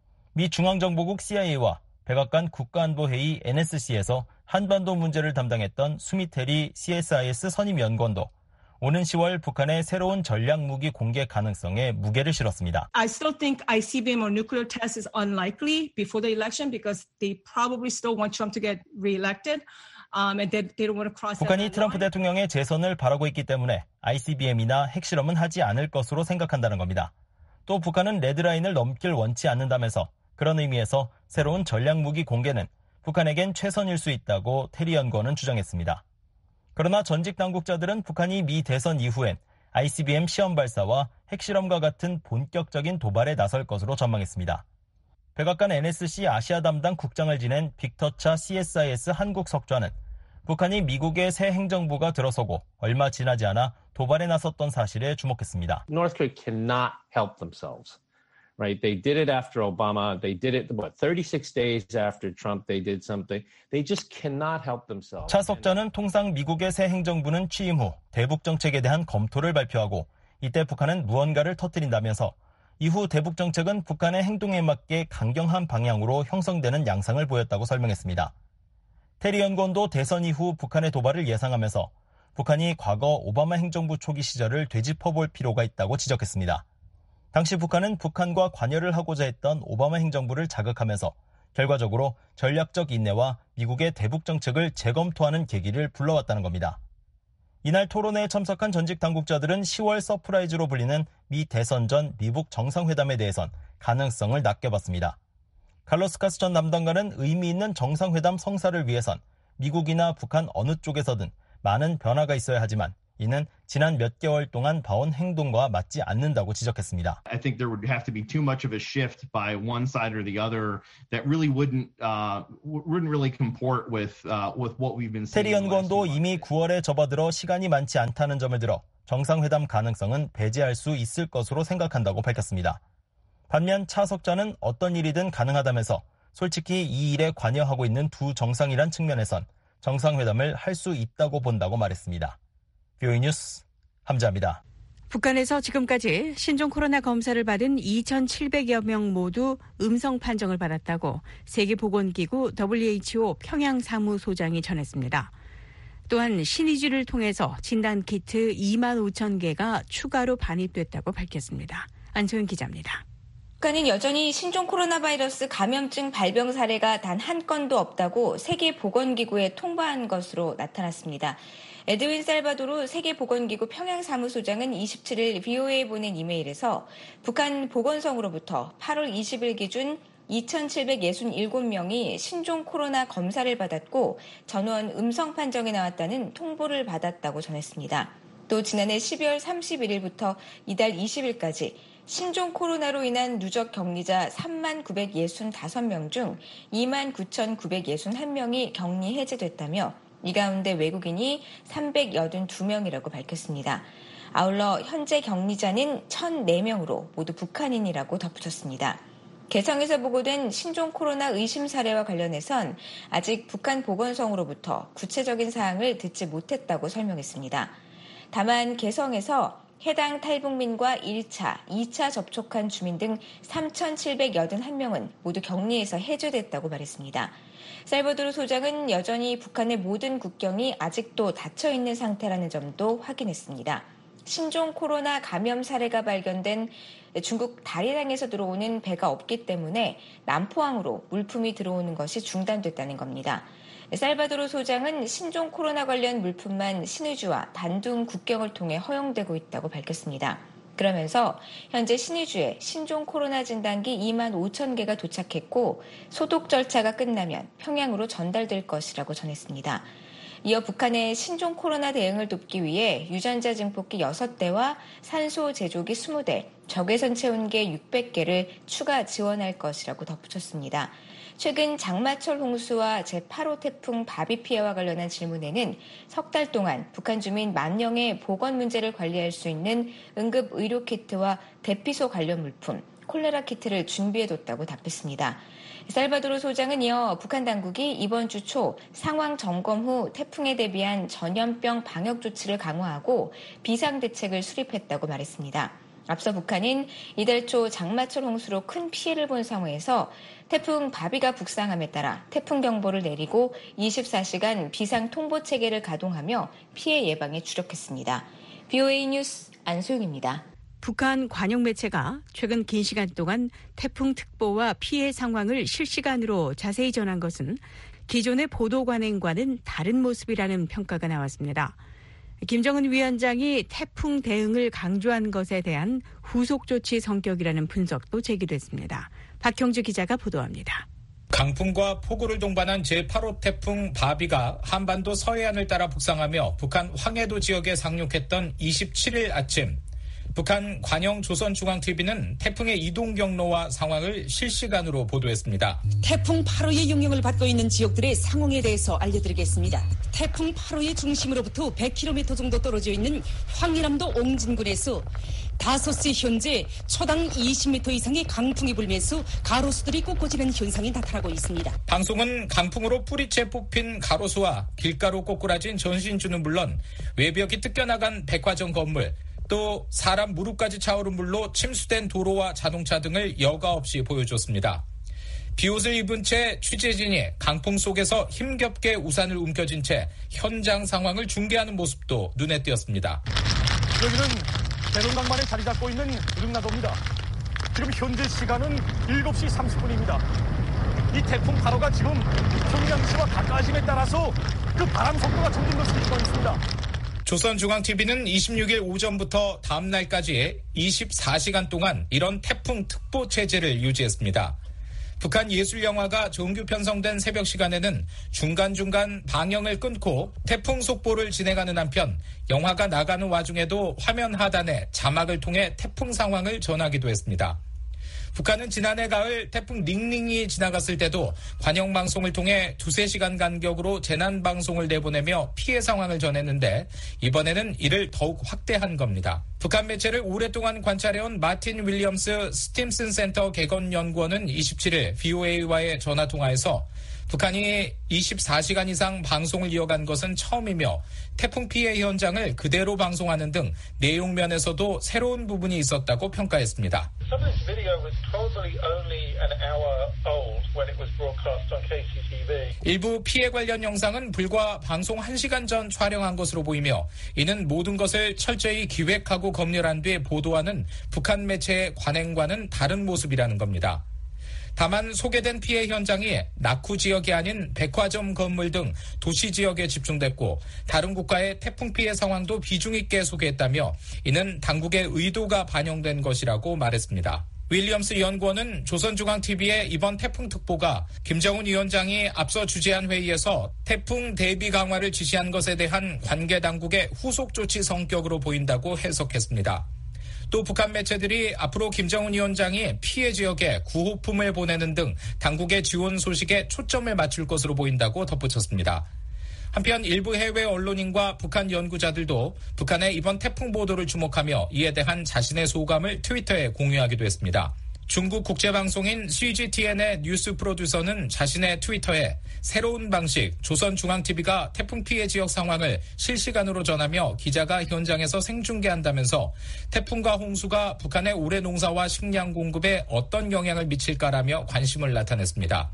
미 중앙정보국 씨아이에이와 백악관 국가안보회의 엔에스씨에서 한반도 문제를 담당했던 수미테리 씨에스아이에스 선임연구원도 오는 시월 북한의 새로운 전략무기 공개 가능성에 무게를 실었습니다. I still think 아이씨비엠 or nuclear test is unlikely before the election because they probably still want Trump to get reelected. Um, and they, they don't want to cross 북한이 트럼프 대통령의 재선을 바라고 있기 때문에 아이씨비엠이나 핵실험은 하지 않을 것으로 생각한다는 겁니다. 또 북한은 레드라인을 넘길 원치 않는다면서 그런 의미에서 새로운 전략무기 공개는 북한에겐 최선일 수 있다고 테리 연구원은 주장했습니다. 그러나 전직 당국자들은 북한이 미 대선 이후엔 아이씨비엠 시험 발사와 핵실험과 같은 본격적인 도발에 나설 것으로 전망했습니다. 백악관 엔에스씨 아시아 담당 국장을 지낸 빅터차 씨에스아이에스 한국 석좌는 북한이 미국의 새 행정부가 들어서고 얼마 지나지 않아 도발에 나섰던 사실에 주목했습니다. North Korea cannot help themselves. Right? They did it after Obama. They did it, what, thirty-six days after Trump. They did something. They just cannot help themselves. 차 석좌는 통상 미국의 새 행정부는 취임 후 대북 정책에 대한 검토를 발표하고 이때 북한은 무언가를 터뜨린다면서 이후 대북 정책은 북한의 행동에 맞게 강경한 방향으로 형성되는 양상을 보였다고 설명했습니다. 테리 연구원도 대선 이후 북한의 도발을 예상하면서 북한이 과거 오바마 행정부 초기 시절을 되짚어볼 필요가 있다고 지적했습니다. 당시 북한은 북한과 관여를 하고자 했던 오바마 행정부를 자극하면서 결과적으로 전략적 인내와 미국의 대북 정책을 재검토하는 계기를 불러왔다는 겁니다. 이날 토론회에 참석한 전직 당국자들은 시월 서프라이즈로 불리는 미 대선 전 미북 정상회담에 대해선 가능성을 낮게 봤습니다. 칼로스 카스 전 남당관은 의미 있는 정상회담 성사를 위해선 미국이나 북한 어느 쪽에서든 많은 변화가 있어야 하지만 이는 지난 몇 개월 동안 봐온 행동과 맞지 않는다고 지적했습니다. I think there would have to be too much of a shift by one side or the other that really wouldn't uh, wouldn't really comport with uh, with what we've been seeing. 테리 연구원도 이미 구월에 접어들어 시간이 많지 않다는 점을 들어 정상회담 가능성은 배제할 수 있을 것으로 생각한다고 밝혔습니다. 반면 차석자는 어떤 일이든 가능하다면서 솔직히 이 일에 관여하고 있는 두 정상이란 측면에선 정상회담을 할 수 있다고 본다고 말했습니다. 비오이 뉴스 함자입니다. 북한에서 지금까지 신종 코로나 검사를 받은 이천칠백여 명 모두 음성 판정을 받았다고 세계보건기구 더블유에이치오 평양사무소장이 전했습니다. 또한 신의주를 통해서 진단키트 이만 오천 개가 추가로 반입됐다고 밝혔습니다. 안소영 기자입니다. 북한은 여전히 신종 코로나 바이러스 감염증 발병 사례가 단 한 건도 없다고 세계보건기구에 통보한 것으로 나타났습니다. 에드윈 살바도르 세계보건기구 평양사무소장은 이십칠일 비오에이에 보낸 이메일에서 북한 보건성으로부터 팔월 이십일 기준 이천칠백육십칠 명이 신종 코로나 검사를 받았고 전원 음성 판정이 나왔다는 통보를 받았다고 전했습니다. 또 지난해 십이월 삼십일일부터 이달 이십일까지 신종 코로나로 인한 누적 격리자 삼만 구백육십오 명 중 이만 구천구백육십일 명이 격리 해제됐다며 이 가운데 외국인이 삼백팔십이 명이라고 밝혔습니다. 아울러 현재 격리자는 천사 명으로 모두 북한인이라고 덧붙였습니다. 개성에서 보고된 신종 코로나 의심 사례와 관련해선 아직 북한 보건성으로부터 구체적인 사항을 듣지 못했다고 설명했습니다. 다만 개성에서 해당 탈북민과 일 차, 이 차 접촉한 주민 등 삼천칠백팔십일 명은 모두 격리에서 해제됐다고 말했습니다. 살바도르 소장은 여전히 북한의 모든 국경이 아직도 닫혀있는 상태라는 점도 확인했습니다. 신종 코로나 감염 사례가 발견된 중국 다리랑에서 들어오는 배가 없기 때문에 남포항으로 물품이 들어오는 것이 중단됐다는 겁니다. 살바도르 소장은 신종 코로나 관련 물품만 신의주와 단둥 국경을 통해 허용되고 있다고 밝혔습니다. 그러면서 현재 신의주에 신종 코로나 진단기 이만 오천 개가 도착했고 소독 절차가 끝나면 평양으로 전달될 것이라고 전했습니다. 이어 북한의 신종 코로나 대응을 돕기 위해 유전자 증폭기 여섯 대와 산소 제조기 이십 대, 적외선 체온계 육백 개를 추가 지원할 것이라고 덧붙였습니다. 최근 장마철 홍수와 제팔 호 태풍 바비 피해와 관련한 질문에는 석 달 동안 북한 주민 만 명의 보건 문제를 관리할 수 있는 응급 의료 키트와 대피소 관련 물품, 콜레라 키트를 준비해뒀다고 답했습니다. 살바도르 소장은 이어 북한 당국이 이번 주 초 상황 점검 후 태풍에 대비한 전염병 방역 조치를 강화하고 비상대책을 수립했다고 말했습니다. 앞서 북한은 이달 초 장마철 홍수로 큰 피해를 본 상황에서 태풍 바비가 북상함에 따라 태풍 경보를 내리고 이십사 시간 비상 통보 체계를 가동하며 피해 예방에 주력했습니다. 비오에이 뉴스 안소영입니다. 북한 관영 매체가 최근 긴 시간 동안 태풍 특보와 피해 상황을 실시간으로 자세히 전한 것은 기존의 보도 관행과는 다른 모습이라는 평가가 나왔습니다. 김정은 위원장이 태풍 대응을 강조한 것에 대한 후속 조치 성격이라는 분석도 제기됐습니다. 박형주 기자가 보도합니다. 강풍과 폭우를 동반한 제팔 호 태풍 바비가 한반도 서해안을 따라 북상하며 북한 황해도 지역에 상륙했던 이십칠일 아침, 북한 관영 조선중앙티비는 태풍의 이동 경로와 상황을 실시간으로 보도했습니다. 태풍 팔 호의 영향을 받고 있는 지역들의 상황에 대해서 알려드리겠습니다. 태풍 팔 호의 중심으로부터 백 킬로미터 정도 떨어져 있는 황해남도 옹진군에서 다섯 시 현재 초당 이십 미터 이상의 강풍이 불면서 가로수들이 꺾어지는 현상이 나타나고 있습니다. 방송은 강풍으로 뿌리채 뽑힌 가로수와 길가로 꼬꾸라진 전신주는 물론 외벽이 뜯겨나간 백화점 건물, 또 사람 무릎까지 차오른 물로 침수된 도로와 자동차 등을 여과 없이 보여줬습니다. 비옷을 입은 채 취재진이 강풍 속에서 힘겹게 우산을 움켜쥔 채 현장 상황을 중계하는 모습도 눈에 띄었습니다. 여기는 대동강만에 자리 잡고 있는 릉나도입니다. 지금 현재 시간은 일곱 시 삼십 분입니다. 이 태풍 팔 호가 지금 평양시와 가까워짐에 따라서 그 바람 속도가 점점 더 줄어들고 있습니다. 조선중앙티비는 이십육 일 오전부터 다음 날까지 이십사 시간 동안 이런 태풍 특보 체제를 유지했습니다. 북한 예술영화가 정규 편성된 새벽 시간에는 중간중간 방영을 끊고 태풍 속보를 진행하는 한편 영화가 나가는 와중에도 화면 하단에 자막을 통해 태풍 상황을 전하기도 했습니다. 북한은 지난해 가을 태풍 닝닝이 지나갔을 때도 관영방송을 통해 두세 시간 간격으로 재난방송을 내보내며 피해 상황을 전했는데 이번에는 이를 더욱 확대한 겁니다. 북한 매체를 오랫동안 관찰해온 마틴 윌리엄스 스팀슨 센터 개건연구원은 이십칠 일 브이오에이와의 전화통화에서 북한이 이십사 시간 이상 방송을 이어간 것은 처음이며 태풍 피해 현장을 그대로 방송하는 등 내용 면에서도 새로운 부분이 있었다고 평가했습니다. 일부 피해 관련 영상은 불과 방송 한 시간 전 촬영한 것으로 보이며 이는 모든 것을 철저히 기획하고 검열한 뒤 보도하는 북한 매체의 관행과는 다른 모습이라는 겁니다. 다만 소개된 피해 현장이 낙후 지역이 아닌 백화점 건물 등 도시 지역에 집중됐고 다른 국가의 태풍 피해 상황도 비중 있게 소개했다며 이는 당국의 의도가 반영된 것이라고 말했습니다. 윌리엄스 연구원은 조선중앙티비의 이번 태풍 특보가 김정은 위원장이 앞서 주재한 회의에서 태풍 대비 강화를 지시한 것에 대한 관계 당국의 후속 조치 성격으로 보인다고 해석했습니다. 또 북한 매체들이 앞으로 김정은 위원장이 피해 지역에 구호품을 보내는 등 당국의 지원 소식에 초점을 맞출 것으로 보인다고 덧붙였습니다. 한편 일부 해외 언론인과 북한 연구자들도 북한의 이번 태풍 보도를 주목하며 이에 대한 자신의 소감을 트위터에 공유하기도 했습니다. 중국 국제방송인 씨지티엔의 뉴스 프로듀서는 자신의 트위터에 새로운 방식 조선중앙티비가 태풍 피해 지역 상황을 실시간으로 전하며 기자가 현장에서 생중계한다면서 태풍과 홍수가 북한의 올해 농사와 식량 공급에 어떤 영향을 미칠까라며 관심을 나타냈습니다.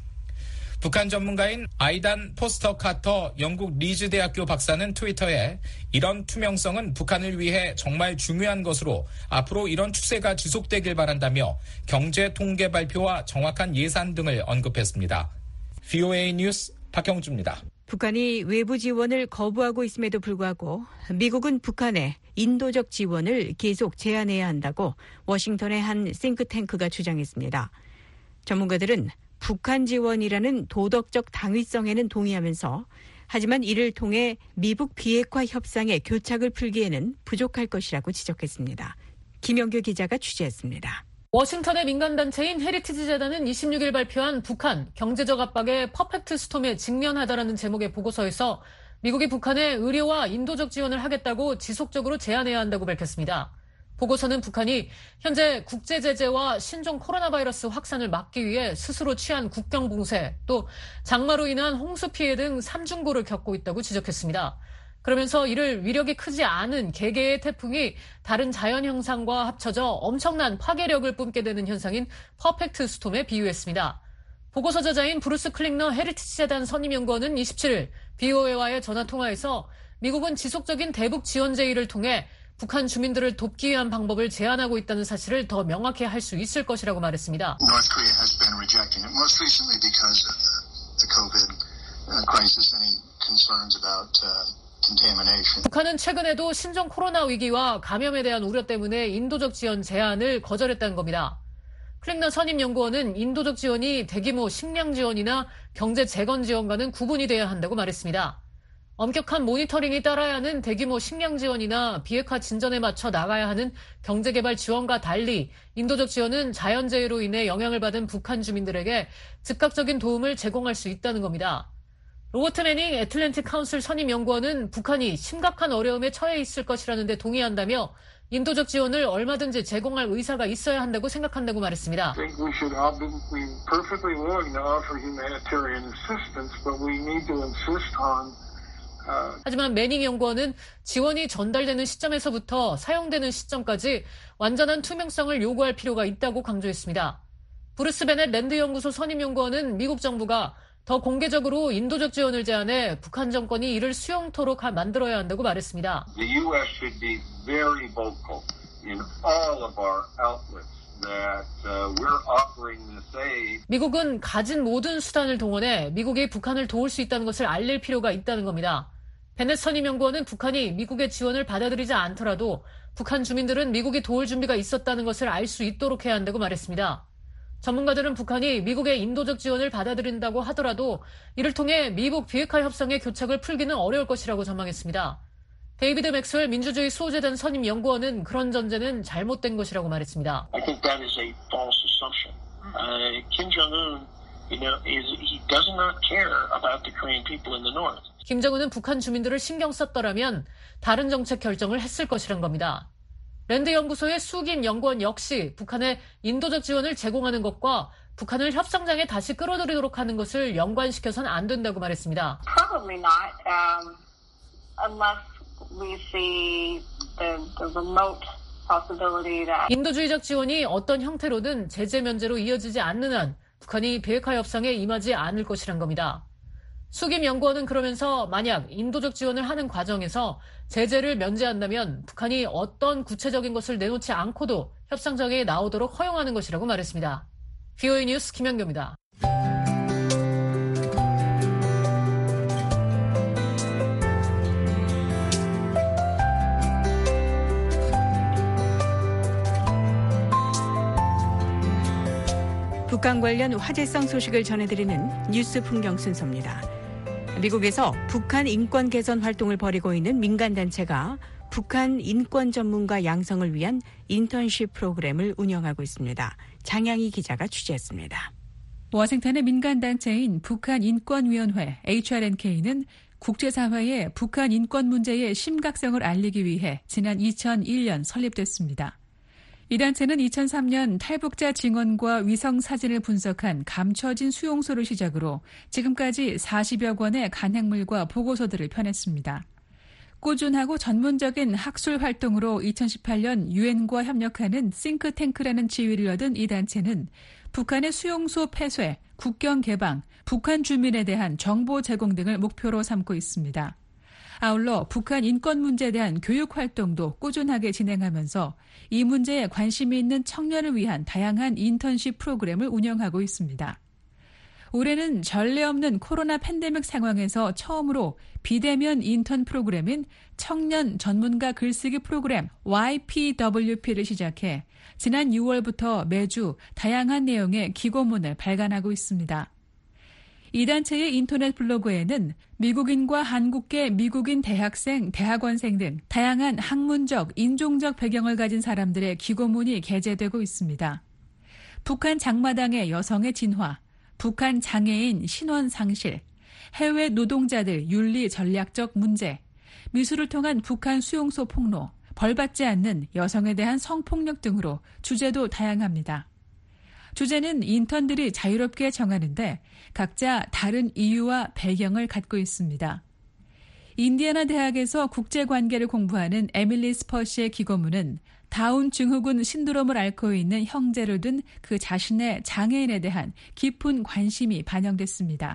북한 전문가인 아이단 포스터 카터 영국 리즈 대학교 박사는 트위터에 이런 투명성은 북한을 위해 정말 중요한 것으로 앞으로 이런 추세가 지속되길 바란다며 경제 통계 발표와 정확한 예산 등을 언급했습니다. 브이오에이 뉴스 박형주입니다. 북한이 외부 지원을 거부하고 있음에도 불구하고 미국은 북한에 인도적 지원을 계속 제한해야 한다고 워싱턴의 한 싱크탱크가 주장했습니다. 전문가들은 북한 지원이라는 도덕적 당위성에는 동의하면서 하지만 이를 통해 미북 비핵화 협상의 교착을 풀기에는 부족할 것이라고 지적했습니다. 김영규 기자가 취재했습니다. 워싱턴의 민간단체인 헤리티지 재단은 이십육 일 발표한 북한 경제적 압박의 퍼펙트 스톰에 직면하다라는 제목의 보고서에서 미국이 북한에 의료와 인도적 지원을 하겠다고 지속적으로 제안해야 한다고 밝혔습니다. 보고서는 북한이 현재 국제 제재와 신종 코로나 바이러스 확산을 막기 위해 스스로 취한 국경 봉쇄, 또 장마로 인한 홍수 피해 등 삼중고를 겪고 있다고 지적했습니다. 그러면서 이를 위력이 크지 않은 개개의 태풍이 다른 자연 현상과 합쳐져 엄청난 파괴력을 뿜게 되는 현상인 퍼펙트 스톰에 비유했습니다. 보고서 저자인 브루스 클링너 헤리티지 재단 선임연구원은 이십칠 일 브이오에이와의 전화통화에서 미국은 지속적인 대북 지원 제의를 통해 북한 주민들을 돕기 위한 방법을 제안하고 있다는 사실을 더 명확히 할 수 있을 것이라고 말했습니다. North Korea has been rejecting it, most recently because of the COVID crisis, any concerns about contamination. 북한은 최근에도 신종 코로나 위기와 감염에 대한 우려 때문에 인도적 지원 제안을 거절했다는 겁니다. 클링너 선임연구원은 인도적 지원이 대규모 식량 지원이나 경제 재건 지원과는 구분이 돼야 한다고 말했습니다. 엄격한 모니터링이 따라야 하는 대규모 식량 지원이나 비핵화 진전에 맞춰 나가야 하는 경제개발 지원과 달리 인도적 지원은 자연재해로 인해 영향을 받은 북한 주민들에게 즉각적인 도움을 제공할 수 있다는 겁니다. 로버트 매닝 애틀랜틱 카운슬 선임연구원은 북한이 심각한 어려움에 처해 있을 것이라는 데 동의한다며 인도적 지원을 얼마든지 제공할 의사가 있어야 한다고 생각한다고 말했습니다. I think we should all be perfectly willing to offer humanitarian assistance, but we need to insist on 하지만 매닝 연구원은 지원이 전달되는 시점에서부터 사용되는 시점까지 완전한 투명성을 요구할 필요가 있다고 강조했습니다. 브루스 베넷 랜드 연구소 선임 연구원은 미국 정부가 더 공개적으로 인도적 지원을 제안해 북한 정권이 이를 수용토록 만들어야 한다고 말했습니다. The U S should be very vocal in all of our outlets that uh, we're offering this aid. 미국은 가진 모든 수단을 동원해 미국이 북한을 도울 수 있다는 것을 알릴 필요가 있다는 겁니다. 베넷 선임 연구원은 북한이 미국의 지원을 받아들이지 않더라도 북한 주민들은 미국이 도울 준비가 있었다는 것을 알 수 있도록 해야 한다고 말했습니다. 전문가들은 북한이 미국의 인도적 지원을 받아들인다고 하더라도 이를 통해 미국 비핵화 협상의 교착을 풀기는 어려울 것이라고 전망했습니다. 데이비드 맥스웰 민주주의 수호재단 선임 연구원은 그런 전제는 잘못된 것이라고 말했습니다. I think that is a false assumption. Uh, Kim Jong-un, you know, is he does not care about the Korean people in the north. 김정은은 북한 주민들을 신경 썼더라면 다른 정책 결정을 했을 것이란 겁니다. 랜드 연구소의 수김 연구원 역시 북한에 인도적 지원을 제공하는 것과 북한을 협상장에 다시 끌어들이도록 하는 것을 연관시켜서는 안 된다고 말했습니다. Probably not, um, unless we see the, the remote possibility that 인도주의적 지원이 어떤 형태로든 제재 면제로 이어지지 않는 한 북한이 비핵화 협상에 임하지 않을 것이란 겁니다. 수김 연구원은 그러면서 만약 인도적 지원을 하는 과정에서 제재를 면제한다면 북한이 어떤 구체적인 것을 내놓지 않고도 협상장에 나오도록 허용하는 것이라고 말했습니다. 브이오에이 뉴스 김현경입니다. 북한 관련 화제성 소식을 전해드리는 뉴스 풍경 순서입니다. 미국에서 북한 인권 개선 활동을 벌이고 있는 민간단체가 북한 인권 전문가 양성을 위한 인턴십 프로그램을 운영하고 있습니다. 장양희 기자가 취재했습니다. 워싱턴의 민간단체인 북한인권위원회 에이치알엔케이는 국제사회에 북한 인권 문제의 심각성을 알리기 위해 지난 이천일 년 설립됐습니다. 이 단체는 이천삼 년 탈북자 증언과 위성 사진을 분석한 감춰진 수용소를 시작으로 지금까지 사십여 권의 간행물과 보고서들을 펴냈습니다. 꾸준하고 전문적인 학술 활동으로 이천십팔 년 유엔과 협력하는 싱크탱크라는 지위를 얻은 이 단체는 북한의 수용소 폐쇄, 국경 개방, 북한 주민에 대한 정보 제공 등을 목표로 삼고 있습니다. 아울러 북한 인권 문제에 대한 교육 활동도 꾸준하게 진행하면서 이 문제에 관심이 있는 청년을 위한 다양한 인턴십 프로그램을 운영하고 있습니다. 올해는 전례 없는 코로나 팬데믹 상황에서 처음으로 비대면 인턴 프로그램인 청년 전문가 글쓰기 프로그램 와이피더블유피를 시작해 지난 유월부터 매주 다양한 내용의 기고문을 발간하고 있습니다. 이 단체의 인터넷 블로그에는 미국인과 한국계 미국인 대학생, 대학원생 등 다양한 학문적, 인종적 배경을 가진 사람들의 기고문이 게재되고 있습니다. 북한 장마당의 여성의 진화, 북한 장애인 신원 상실, 해외 노동자들 윤리 전략적 문제, 미술을 통한 북한 수용소 폭로, 벌받지 않는 여성에 대한 성폭력 등으로 주제도 다양합니다. 주제는 인턴들이 자유롭게 정하는데 각자 다른 이유와 배경을 갖고 있습니다. 인디애나 대학에서 국제관계를 공부하는 에밀리 스퍼시의 기고문은 다운 증후군 신드롬을 앓고 있는 형제를 둔 그 자신의 장애인에 대한 깊은 관심이 반영됐습니다.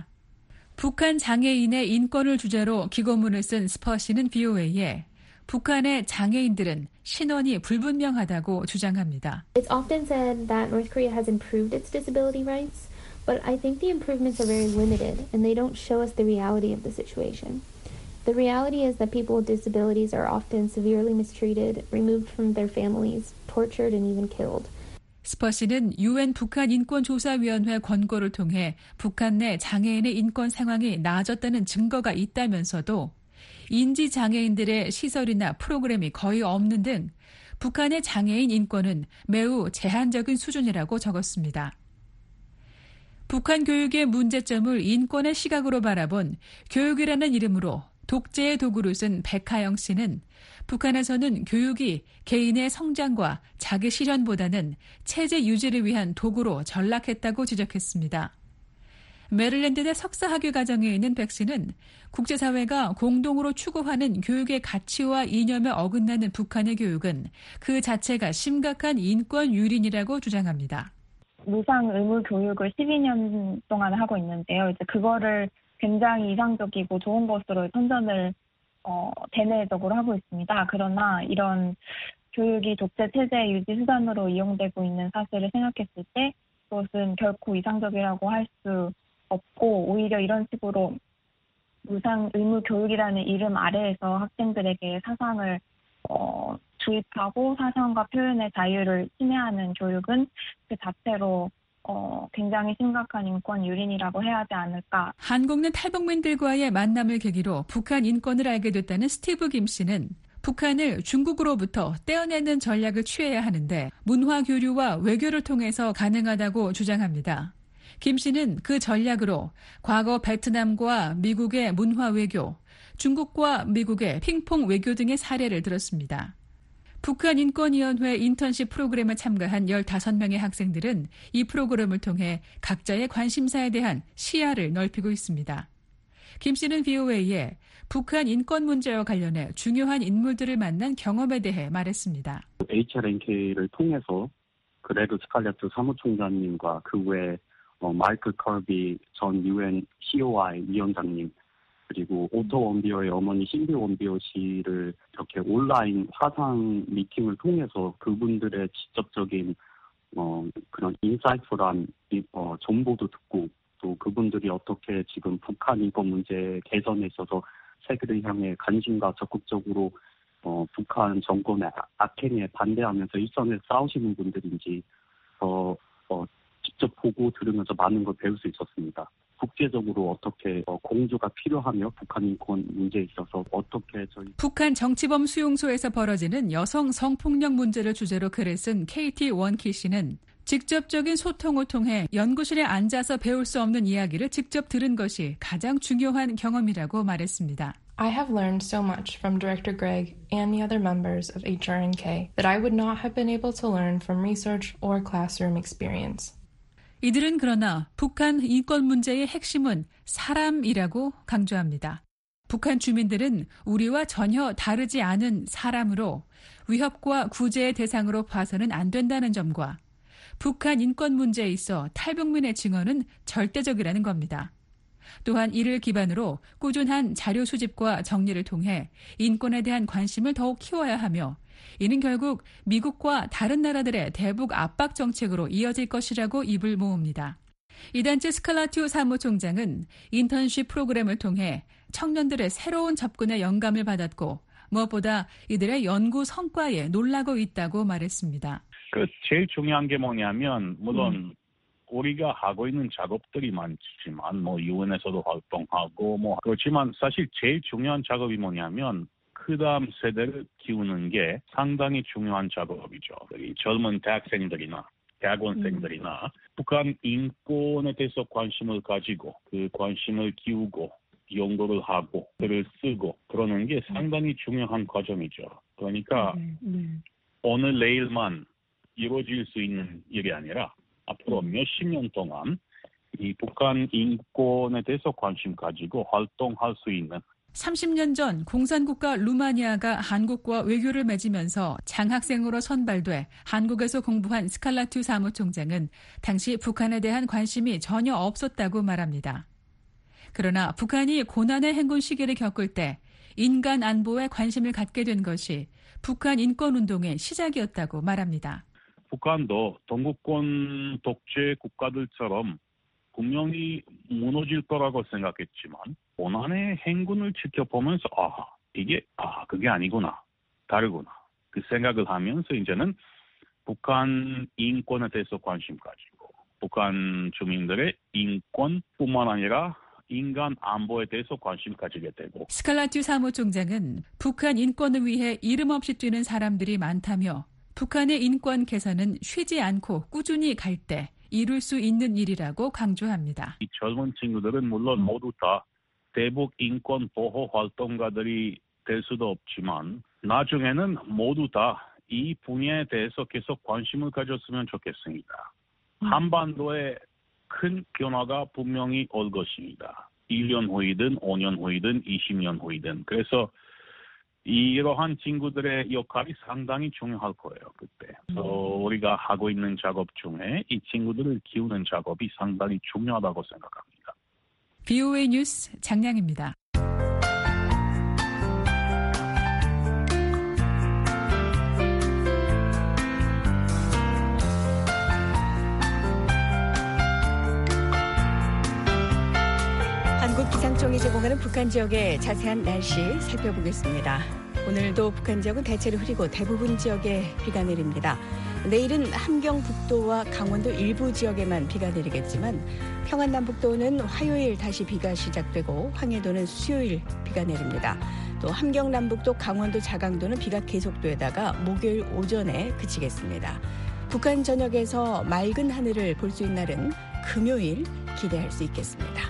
북한 장애인의 인권을 주제로 기고문을 쓴 스퍼시는 브이오에이에 북한의 장애인들은 신원이 불분명하다고 주장합니다. It's often said that North Korea has improved its disability rights, but I think the improvements are very limited and they don't show us the reality of the situation. The reality is that people with disabilities are often severely mistreated, removed from their families, tortured and even killed. 스퍼시는 유엔 북한인권조사위원회 권고를 통해 북한 내 장애인의 인권 상황이 나아졌다는 증거가 있다면서도 인지장애인들의 시설이나 프로그램이 거의 없는 등 북한의 장애인 인권은 매우 제한적인 수준이라고 적었습니다. 북한 교육의 문제점을 인권의 시각으로 바라본 교육이라는 이름으로 독재의 도구를 쓴 백하영 씨는 북한에서는 교육이 개인의 성장과 자기 실현보다는 체제 유지를 위한 도구로 전락했다고 지적했습니다. 메릴랜드대 석사학위 과정에 있는 백 씨는 국제사회가 공동으로 추구하는 교육의 가치와 이념에 어긋나는 북한의 교육은 그 자체가 심각한 인권 유린이라고 주장합니다. 무상 의무 교육을 십이 년 동안 하고 있는데요. 이제 그거를 굉장히 이상적이고 좋은 것으로 선전을 어, 대내적으로 하고 있습니다. 그러나 이런 교육이 독재 체제 유지 수단으로 이용되고 있는 사실을 생각했을 때 그것은 결코 이상적이라고 할 수 없고 오히려 이런 식으로 무상 의무 교육이라는 이름 아래에서 학생들에게 사상을 어, 주입하고 사상과 표현의 자유를 침해하는 교육은 그 자체로 어, 굉장히 심각한 인권 유린이라고 해야 하지 않을까. 한국 내 탈북민들과의 만남을 계기로 북한 인권을 알게 됐다는 스티브 김 씨는 북한을 중국으로부터 떼어내는 전략을 취해야 하는데 문화 교류와 외교를 통해서 가능하다고 주장합니다. 김 씨는 그 전략으로 과거 베트남과 미국의 문화 외교, 중국과 미국의 핑퐁 외교 등의 사례를 들었습니다. 북한인권위원회 인턴십 프로그램에 참가한 열다섯 명의 학생들은 이 프로그램을 통해 각자의 관심사에 대한 시야를 넓히고 있습니다. 김 씨는 브이오에이에 북한 인권 문제와 관련해 중요한 인물들을 만난 경험에 대해 말했습니다. 에이치알엔케이를 통해서 그레그 스칼레트 사무총장님과 그 외에 어, 마이클 커비 전 유엔 씨오아이 위원장님 그리고 오토 원비어의 어머니 신비 원비어 씨를 이렇게 온라인 화상 미팅을 통해서 그분들의 직접적인 어, 그런 인사이트풀한 어, 정보도 듣고 또 그분들이 어떻게 지금 북한 인권 문제 개선에 있어서 세계를 향해 관심과 적극적으로 어, 북한 정권의 악행에 반대하면서 일선에서 싸우시는 분들인지 어, 어, 직접 보고 들으면서 많은 걸 배울 수 있었습니다. 국제적으로 어떻게 공조가 필요하며 북한 인권 문제에 있어서 어떻게 저희 북한 정치범 수용소에서 벌어지는 여성 성폭력 문제를 주제로 글을 쓴 케이티 원키 씨는 직접적인 소통을 통해 연구실에 앉아서 배울 수 없는 이야기를 직접 들은 것이 가장 중요한 경험이라고 말했습니다. I have learned so much from Director Gregg and the other members of 에이치알엔케이 that I would not have been able to learn from research or classroom experience. 이들은 그러나 북한 인권 문제의 핵심은 사람이라고 강조합니다. 북한 주민들은 우리와 전혀 다르지 않은 사람으로 위협과 구제의 대상으로 봐서는 안 된다는 점과 북한 인권 문제에 있어 탈북민의 증언은 절대적이라는 겁니다. 또한 이를 기반으로 꾸준한 자료 수집과 정리를 통해 인권에 대한 관심을 더욱 키워야 하며 이는 결국 미국과 다른 나라들의 대북 압박 정책으로 이어질 것이라고 입을 모읍니다. 이단체 스칼라튜 사무총장은 인턴십 프로그램을 통해 청년들의 새로운 접근에 영감을 받았고 무엇보다 이들의 연구 성과에 놀라고 있다고 말했습니다. 그 제일 중요한 게 뭐냐면 물론 음. 우리가 하고 있는 작업들이 많지만 뭐 유엔에서도 활동하고 뭐 그렇지만 사실 제일 중요한 작업이 뭐냐면 그 다음 세대를 키우는 게 상당히 중요한 작업이죠. 이 젊은 대학생들이나 대학원생들이나 음. 북한 인권에 대해서 관심을 가지고 그 관심을 키우고 연구를 하고 글을 쓰고 그러는 게 상당히 중요한 과정이죠. 그러니까 음. 음. 오늘 내일만 이루어질 수 있는 일이 아니라 앞으로 몇십 년 동안 이 북한 인권에 대해서 관심 가지고 활동할 수 있는 삼십 년 전 공산국가 루마니아가 한국과 외교를 맺으면서 장학생으로 선발돼 한국에서 공부한 스칼라튜 사무총장은 당시 북한에 대한 관심이 전혀 없었다고 말합니다. 그러나 북한이 고난의 행군 시기를 겪을 때 인간 안보에 관심을 갖게 된 것이 북한 인권운동의 시작이었다고 말합니다. 북한도 동구권 독재 국가들처럼 분명히 무너질 거라고 생각했지만 고난의 행군을 지켜보면서 아 이게 아 그게 아니구나 다르구나 그 생각을 하면서 이제는 북한 인권에 대해서 관심 가지고 북한 주민들의 인권뿐만 아니라 인간 안보에 대해서 관심 가지게 되고 스칼라튜 사무총장은 북한 인권을 위해 이름 없이 뛰는 사람들이 많다며 북한의 인권 개선은 쉬지 않고 꾸준히 갈 때 이룰 수 있는 일이라고 강조합니다. 이 젊은 친구들은 물론 모두 다 대북 인권 보호 활동가들이 될 수도 없지만 나중에는 모두 다 이 분야에 대해서 계속 관심을 가졌으면 좋겠습니다. 음. 한반도에 큰 변화가 분명히 올 것입니다. 일 년 후이든 오 년 후이든 이십 년 후이든. 그래서 이러한 친구들의 역할이 상당히 중요할 거예요, 그때. 그래서 우리가 하고 있는 작업 중에 이 친구들을 키우는 작업이 상당히 중요하다고 생각합니다. 비오에이 뉴스 장량입니다. 한국기상청이 제공하는 북한 지역의 자세한 날씨 살펴보겠습니다. 오늘도 북한 지역은 대체로 흐리고 대부분 지역에 비가 내립니다. 내일은 함경북도와 강원도 일부 지역에만 비가 내리겠지만 평안남북도는 화요일 다시 비가 시작되고 황해도는 수요일 비가 내립니다. 또 함경남북도, 강원도 자강도는 비가 계속되다가 목요일 오전에 그치겠습니다. 북한 전역에서 맑은 하늘을 볼 수 있는 날은 금요일 기대할 수 있겠습니다.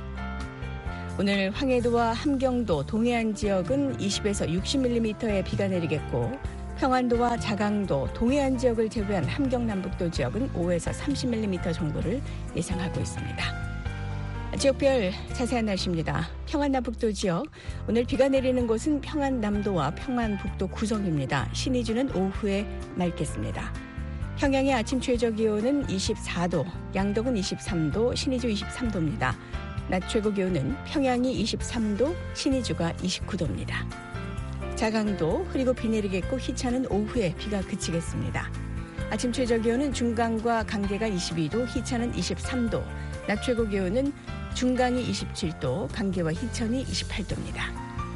오늘 황해도와 함경도, 동해안 지역은 이십에서 육십 밀리미터의 비가 내리겠고 평안도와 자강도, 동해안 지역을 제외한 함경남북도 지역은 오에서 삼십 밀리미터 정도를 예상하고 있습니다. 지역별 자세한 날씨입니다. 평안남북도 지역, 오늘 비가 내리는 곳은 평안남도와 평안북도 구성입니다. 신의주는 오후에 맑겠습니다. 평양의 아침 최저기온은 이십사 도, 양덕은 이십삼 도, 신의주 이십삼 도입니다. 낮 최고 기온은 평양이 이십삼 도, 신의주가 이십구 도입니다. 자강도 흐리고 비 내리겠고 희차는 오후에 비가 그치겠습니다. 아침 최저 기온은 중강과 강계가 이십이 도, 희차는 이십삼 도, 낮 최고 기온은 중강이 이십칠 도, 강계와 희천이 이십팔 도입니다.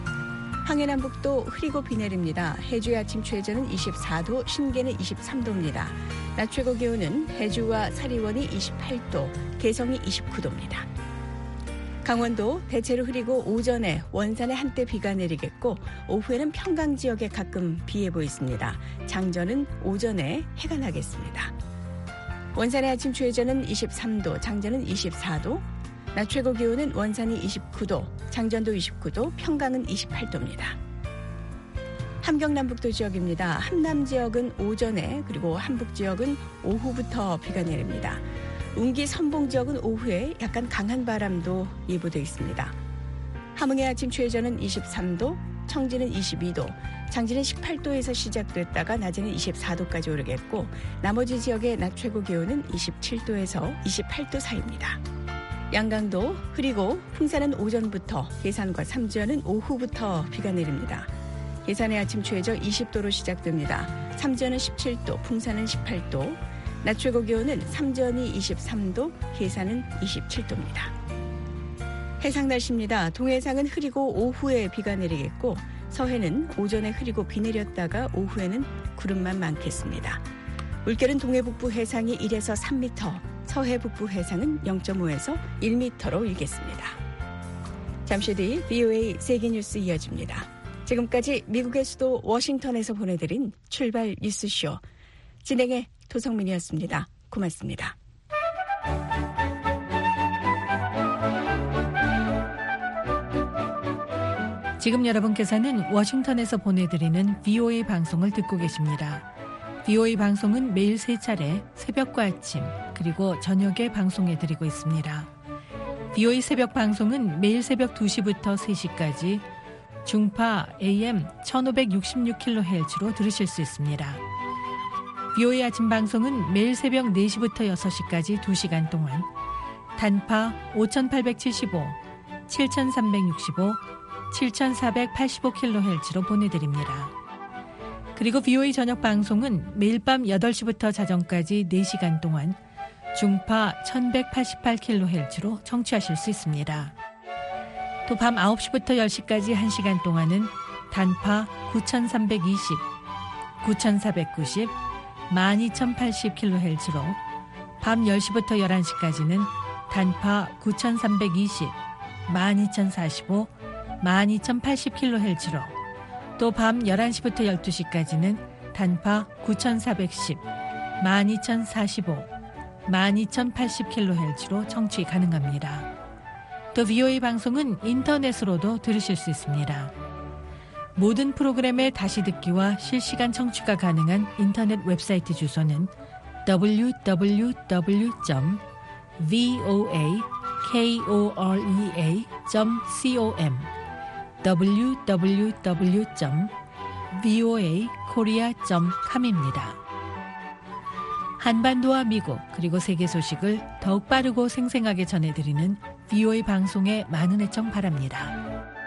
황해남북도 흐리고 비 내립니다. 해주의 아침 최저는 이십사 도, 신계는 이십삼 도입니다. 낮 최고 기온은 해주와 사리원이 이십팔 도, 개성이 이십구 도입니다. 강원도 대체로 흐리고 오전에 원산에 한때 비가 내리겠고 오후에는 평강 지역에 가끔 비 예보 있습니다. 장전은 오전에 해가 나겠습니다. 원산의 아침 최저는 이십삼 도, 장전은 이십사 도, 낮 최고 기온은 원산이 이십구 도, 장전도 이십구 도, 평강은 이십팔 도입니다. 함경남북도 지역입니다. 함남 지역은 오전에 그리고 함북 지역은 오후부터 비가 내립니다. 운기 선봉 지역은 오후에 약간 강한 바람도 예보되어 있습니다. 함흥의 아침 최저는 이십삼 도, 청진은 이십이 도, 장진은 십팔 도에서 시작됐다가 낮에는 이십사 도까지 오르겠고 나머지 지역의 낮 최고 기온은 이십칠 도에서 이십팔 도 사이입니다. 양강도 흐리고 풍산은 오전부터, 예산과 삼지연은 오후부터 비가 내립니다. 예산의 아침 최저 이십 도로 시작됩니다. 삼지연은 십칠 도, 풍산은 십팔 도, 낮 최고 기온은 삼전이 이십삼 도, 해산은 이십칠 도입니다. 해상 날씨입니다. 동해상은 흐리고 오후에 비가 내리겠고 서해는 오전에 흐리고 비 내렸다가 오후에는 구름만 많겠습니다. 물결은 동해 북부 해상이 일에서 삼 미터, 서해 북부 해상은 영 점 오에서 일 미터로 일겠습니다. 잠시 뒤 비오에이 세계뉴스 이어집니다. 지금까지 미국의 수도 워싱턴에서 보내드린 출발 뉴스쇼, 진행의 도성민이었습니다. 고맙습니다. 지금 여러분께서는 워싱턴에서 보내드리는 비오에이 방송을 듣고 계십니다. 비오에이 방송은 매일 세 차례 새벽과 아침 그리고 저녁에 방송해드리고 있습니다. 비오에이 새벽 방송은 매일 새벽 두 시부터 세 시까지 중파 에이엠 천오백육십육 킬로헤르츠로 들으실 수 있습니다. 비오에이 아침 방송은 매일 새벽 네 시부터 여섯 시까지 두 시간 동안 단파 오천팔백칠십오, 칠천삼백육십오, 칠천사백팔십오 킬로헤르츠로 보내드립니다. 그리고 비오에이 저녁 방송은 매일 밤 여덟 시부터 자정까지 네 시간 동안 중파 천백팔십팔 킬로헤르츠로 청취하실 수 있습니다. 또 밤 아홉 시부터 열 시까지 한 시간 동안은 단파 구천삼백이십, 구천사백구십, 만 이천팔십 킬로헤르츠로 밤 열 시부터 열한 시까지는 단파 구천삼백이십, 만 이천사십오, 만 이천팔십 킬로헤르츠로 또 밤 열한 시부터 열두 시까지는 단파 구천사백십, 만 이천사십오, 만 이천팔십 킬로헤르츠로 청취 가능합니다. 또 비오에이 방송은 인터넷으로도 들으실 수 있습니다. 모든 프로그램의 다시 듣기와 실시간 청취가 가능한 인터넷 웹사이트 주소는 더블유 더블유 더블유 점 브이오에이 코리아 점 com 더블유 더블유 더블유 점 브이오에이 코리아 점 컴입니다. 한반도와 미국 그리고 세계 소식을 더욱 빠르고 생생하게 전해드리는 브이오에이 방송에 많은 애청 바랍니다.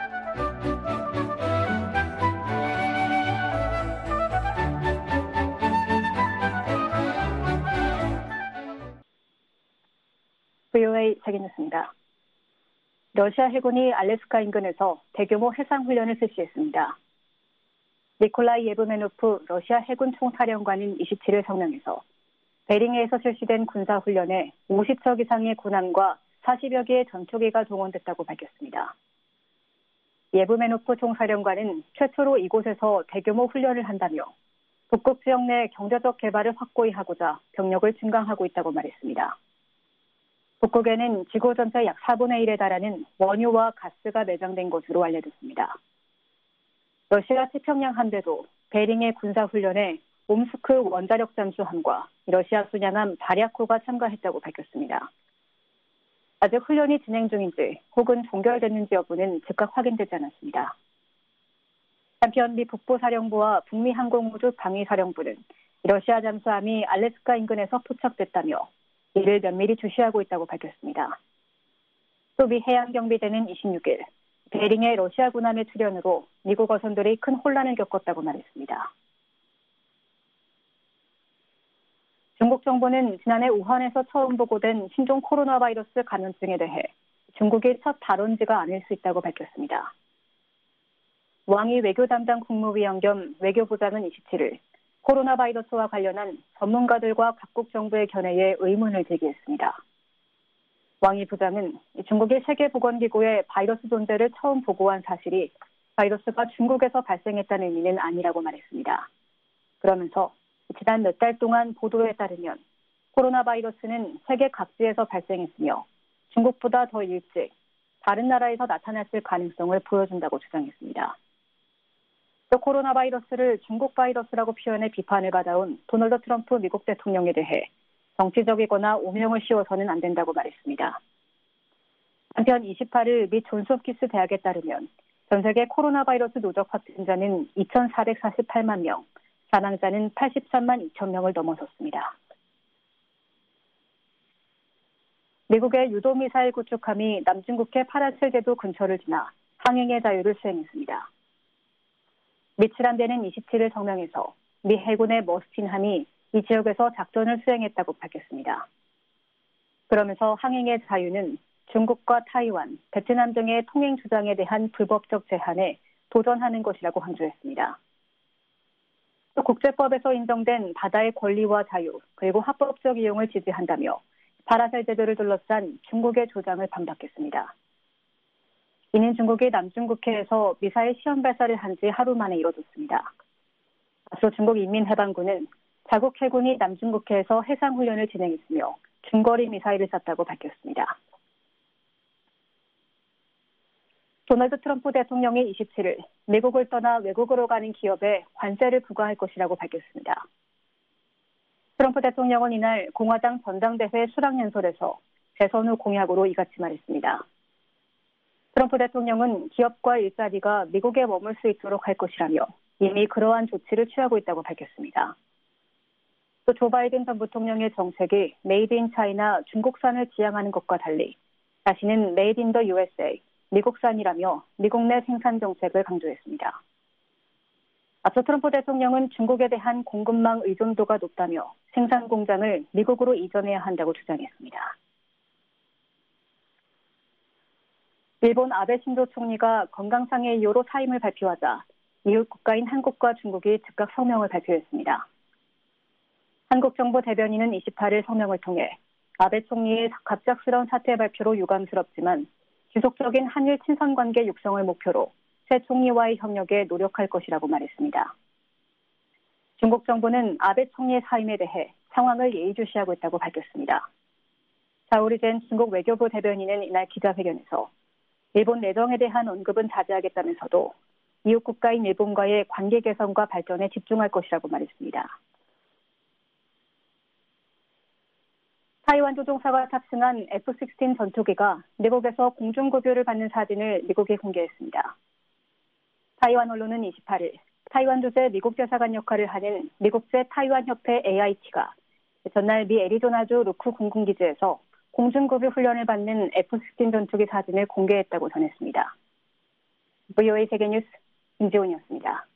브이오에이 세계뉴스입니다. 러시아 해군이 알래스카 인근에서 대규모 해상훈련을 실시했습니다. 니콜라이 예브메노프 러시아 해군 총사령관은 이십칠 일 성명에서 베링해에서 실시된 군사훈련에 오십 척 이상의 군함과 사십여 개의 전투기가 동원됐다고 밝혔습니다. 예브메노프 총사령관은 최초로 이곳에서 대규모 훈련을 한다며 북극 지역 내 경제적 개발을 확고히 하고자 병력을 증강하고 있다고 말했습니다. 북극에는 지구 전체 약 사분의 일에 달하는 원유와 가스가 매장된 것으로 알려졌습니다. 러시아 태평양 함대도 베링해 군사훈련에 옴스크 원자력 잠수함과 러시아 순양함 바랴코가 참가했다고 밝혔습니다. 아직 훈련이 진행 중인지 혹은 종결됐는지 여부는 즉각 확인되지 않았습니다. 한편 미 북부사령부와 북미항공우주 방위사령부는 러시아 잠수함이 알래스카 인근에서 포착됐다며 이를 면밀히 주시하고 있다고 밝혔습니다. 또 미 해양경비대는 이십육 일 베링해 러시아 군함의 출현으로 미국 어선들이 큰 혼란을 겪었다고 말했습니다. 중국 정부는 지난해 우한에서 처음 보고된 신종 코로나 바이러스 감염증에 대해 중국이 첫 발원지가 아닐 수 있다고 밝혔습니다. 왕이 외교 담당 국무위원 겸 외교부장은 이십칠 일 코로나 바이러스와 관련한 전문가들과 각국 정부의 견해에 의문을 제기했습니다. 왕이 부장은 중국이 세계보건기구에 바이러스 존재를 처음 보고한 사실이 바이러스가 중국에서 발생했다는 의미는 아니라고 말했습니다. 그러면서 지난 몇 달 동안 보도에 따르면 코로나 바이러스는 세계 각지에서 발생했으며 중국보다 더 일찍 다른 나라에서 나타났을 가능성을 보여준다고 주장했습니다. 또 코로나 바이러스를 중국 바이러스라고 표현해 비판을 받아온 도널드 트럼프 미국 대통령에 대해 정치적이거나 오명을 씌워서는 안 된다고 말했습니다. 한편 이십팔 일 미 존스홉킨스 대학에 따르면 전 세계 코로나 바이러스 누적 확진자는 이천사백사십팔만 명, 사망자는 팔십삼만 이천 명을 넘어섰습니다. 미국의 유도미사일 구축함이 남중국해 파라셀 제도 근처를 지나 항행의 자유를 수행했습니다. 미칠함대는 이십칠 일 성명에서 미 해군의 머스틴함이 이 지역에서 작전을 수행했다고 밝혔습니다. 그러면서 항행의 자유는 중국과 타이완, 베트남 등의 통행 주장에 대한 불법적 제한에 도전하는 것이라고 강조했습니다. 또 국제법에서 인정된 바다의 권리와 자유, 그리고 합법적 이용을 지지한다며 파라셀 제도를 둘러싼 중국의 주장을 반박했습니다. 이는 중국이 남중국해에서 미사일 시험 발사를 한 지 하루 만에 이뤄졌습니다. 앞서 중국 인민해방군은 자국 해군이 남중국해에서 해상훈련을 진행했으며 중거리 미사일을 쐈다고 밝혔습니다. 도널드 트럼프 대통령이 이십칠 일 미국을 떠나 외국으로 가는 기업에 관세를 부과할 것이라고 밝혔습니다. 트럼프 대통령은 이날 공화당 전당대회 수락연설에서 재선 후 공약으로 이같이 말했습니다. 트럼프 대통령은 기업과 일자리가 미국에 머물 수 있도록 할 것이라며 이미 그러한 조치를 취하고 있다고 밝혔습니다. 또 조 바이든 전 부통령의 정책이 메이드 인 차이나 중국산을 지향하는 것과 달리 자신은 메이드 인 더 유에스에이, 미국산이라며 미국 내 생산 정책을 강조했습니다. 앞서 트럼프 대통령은 중국에 대한 공급망 의존도가 높다며 생산 공장을 미국으로 이전해야 한다고 주장했습니다. 일본 아베 신조 총리가 건강상의 이유로 사임을 발표하자 이웃 국가인 한국과 중국이 즉각 성명을 발표했습니다. 한국 정부 대변인은 이십팔 일 성명을 통해 아베 총리의 갑작스러운 사퇴 발표로 유감스럽지만 지속적인 한일 친선 관계 육성을 목표로 새 총리와의 협력에 노력할 것이라고 말했습니다. 중국 정부는 아베 총리의 사임에 대해 상황을 예의주시하고 있다고 밝혔습니다. 자오리젠 중국 외교부 대변인은 이날 기자회견에서 일본 내정에 대한 언급은 자제하겠다면서도 이웃 국가인 일본과의 관계 개선과 발전에 집중할 것이라고 말했습니다. 타이완 조종사가 탑승한 에프 십육 전투기가 미국에서 공중급유를 받는 사진을 미국이 공개했습니다. 타이완 언론은 이십팔 일 타이완 주재 미국 대사관 역할을 하는 미국제 타이완협회 에이아이티가 전날 미 애리조나주 루크 공군기지에서 공중급유 훈련을 받는 에프 십육 전투기 사진을 공개했다고 전했습니다. 브이오에이 세계뉴스 김지훈이었습니다.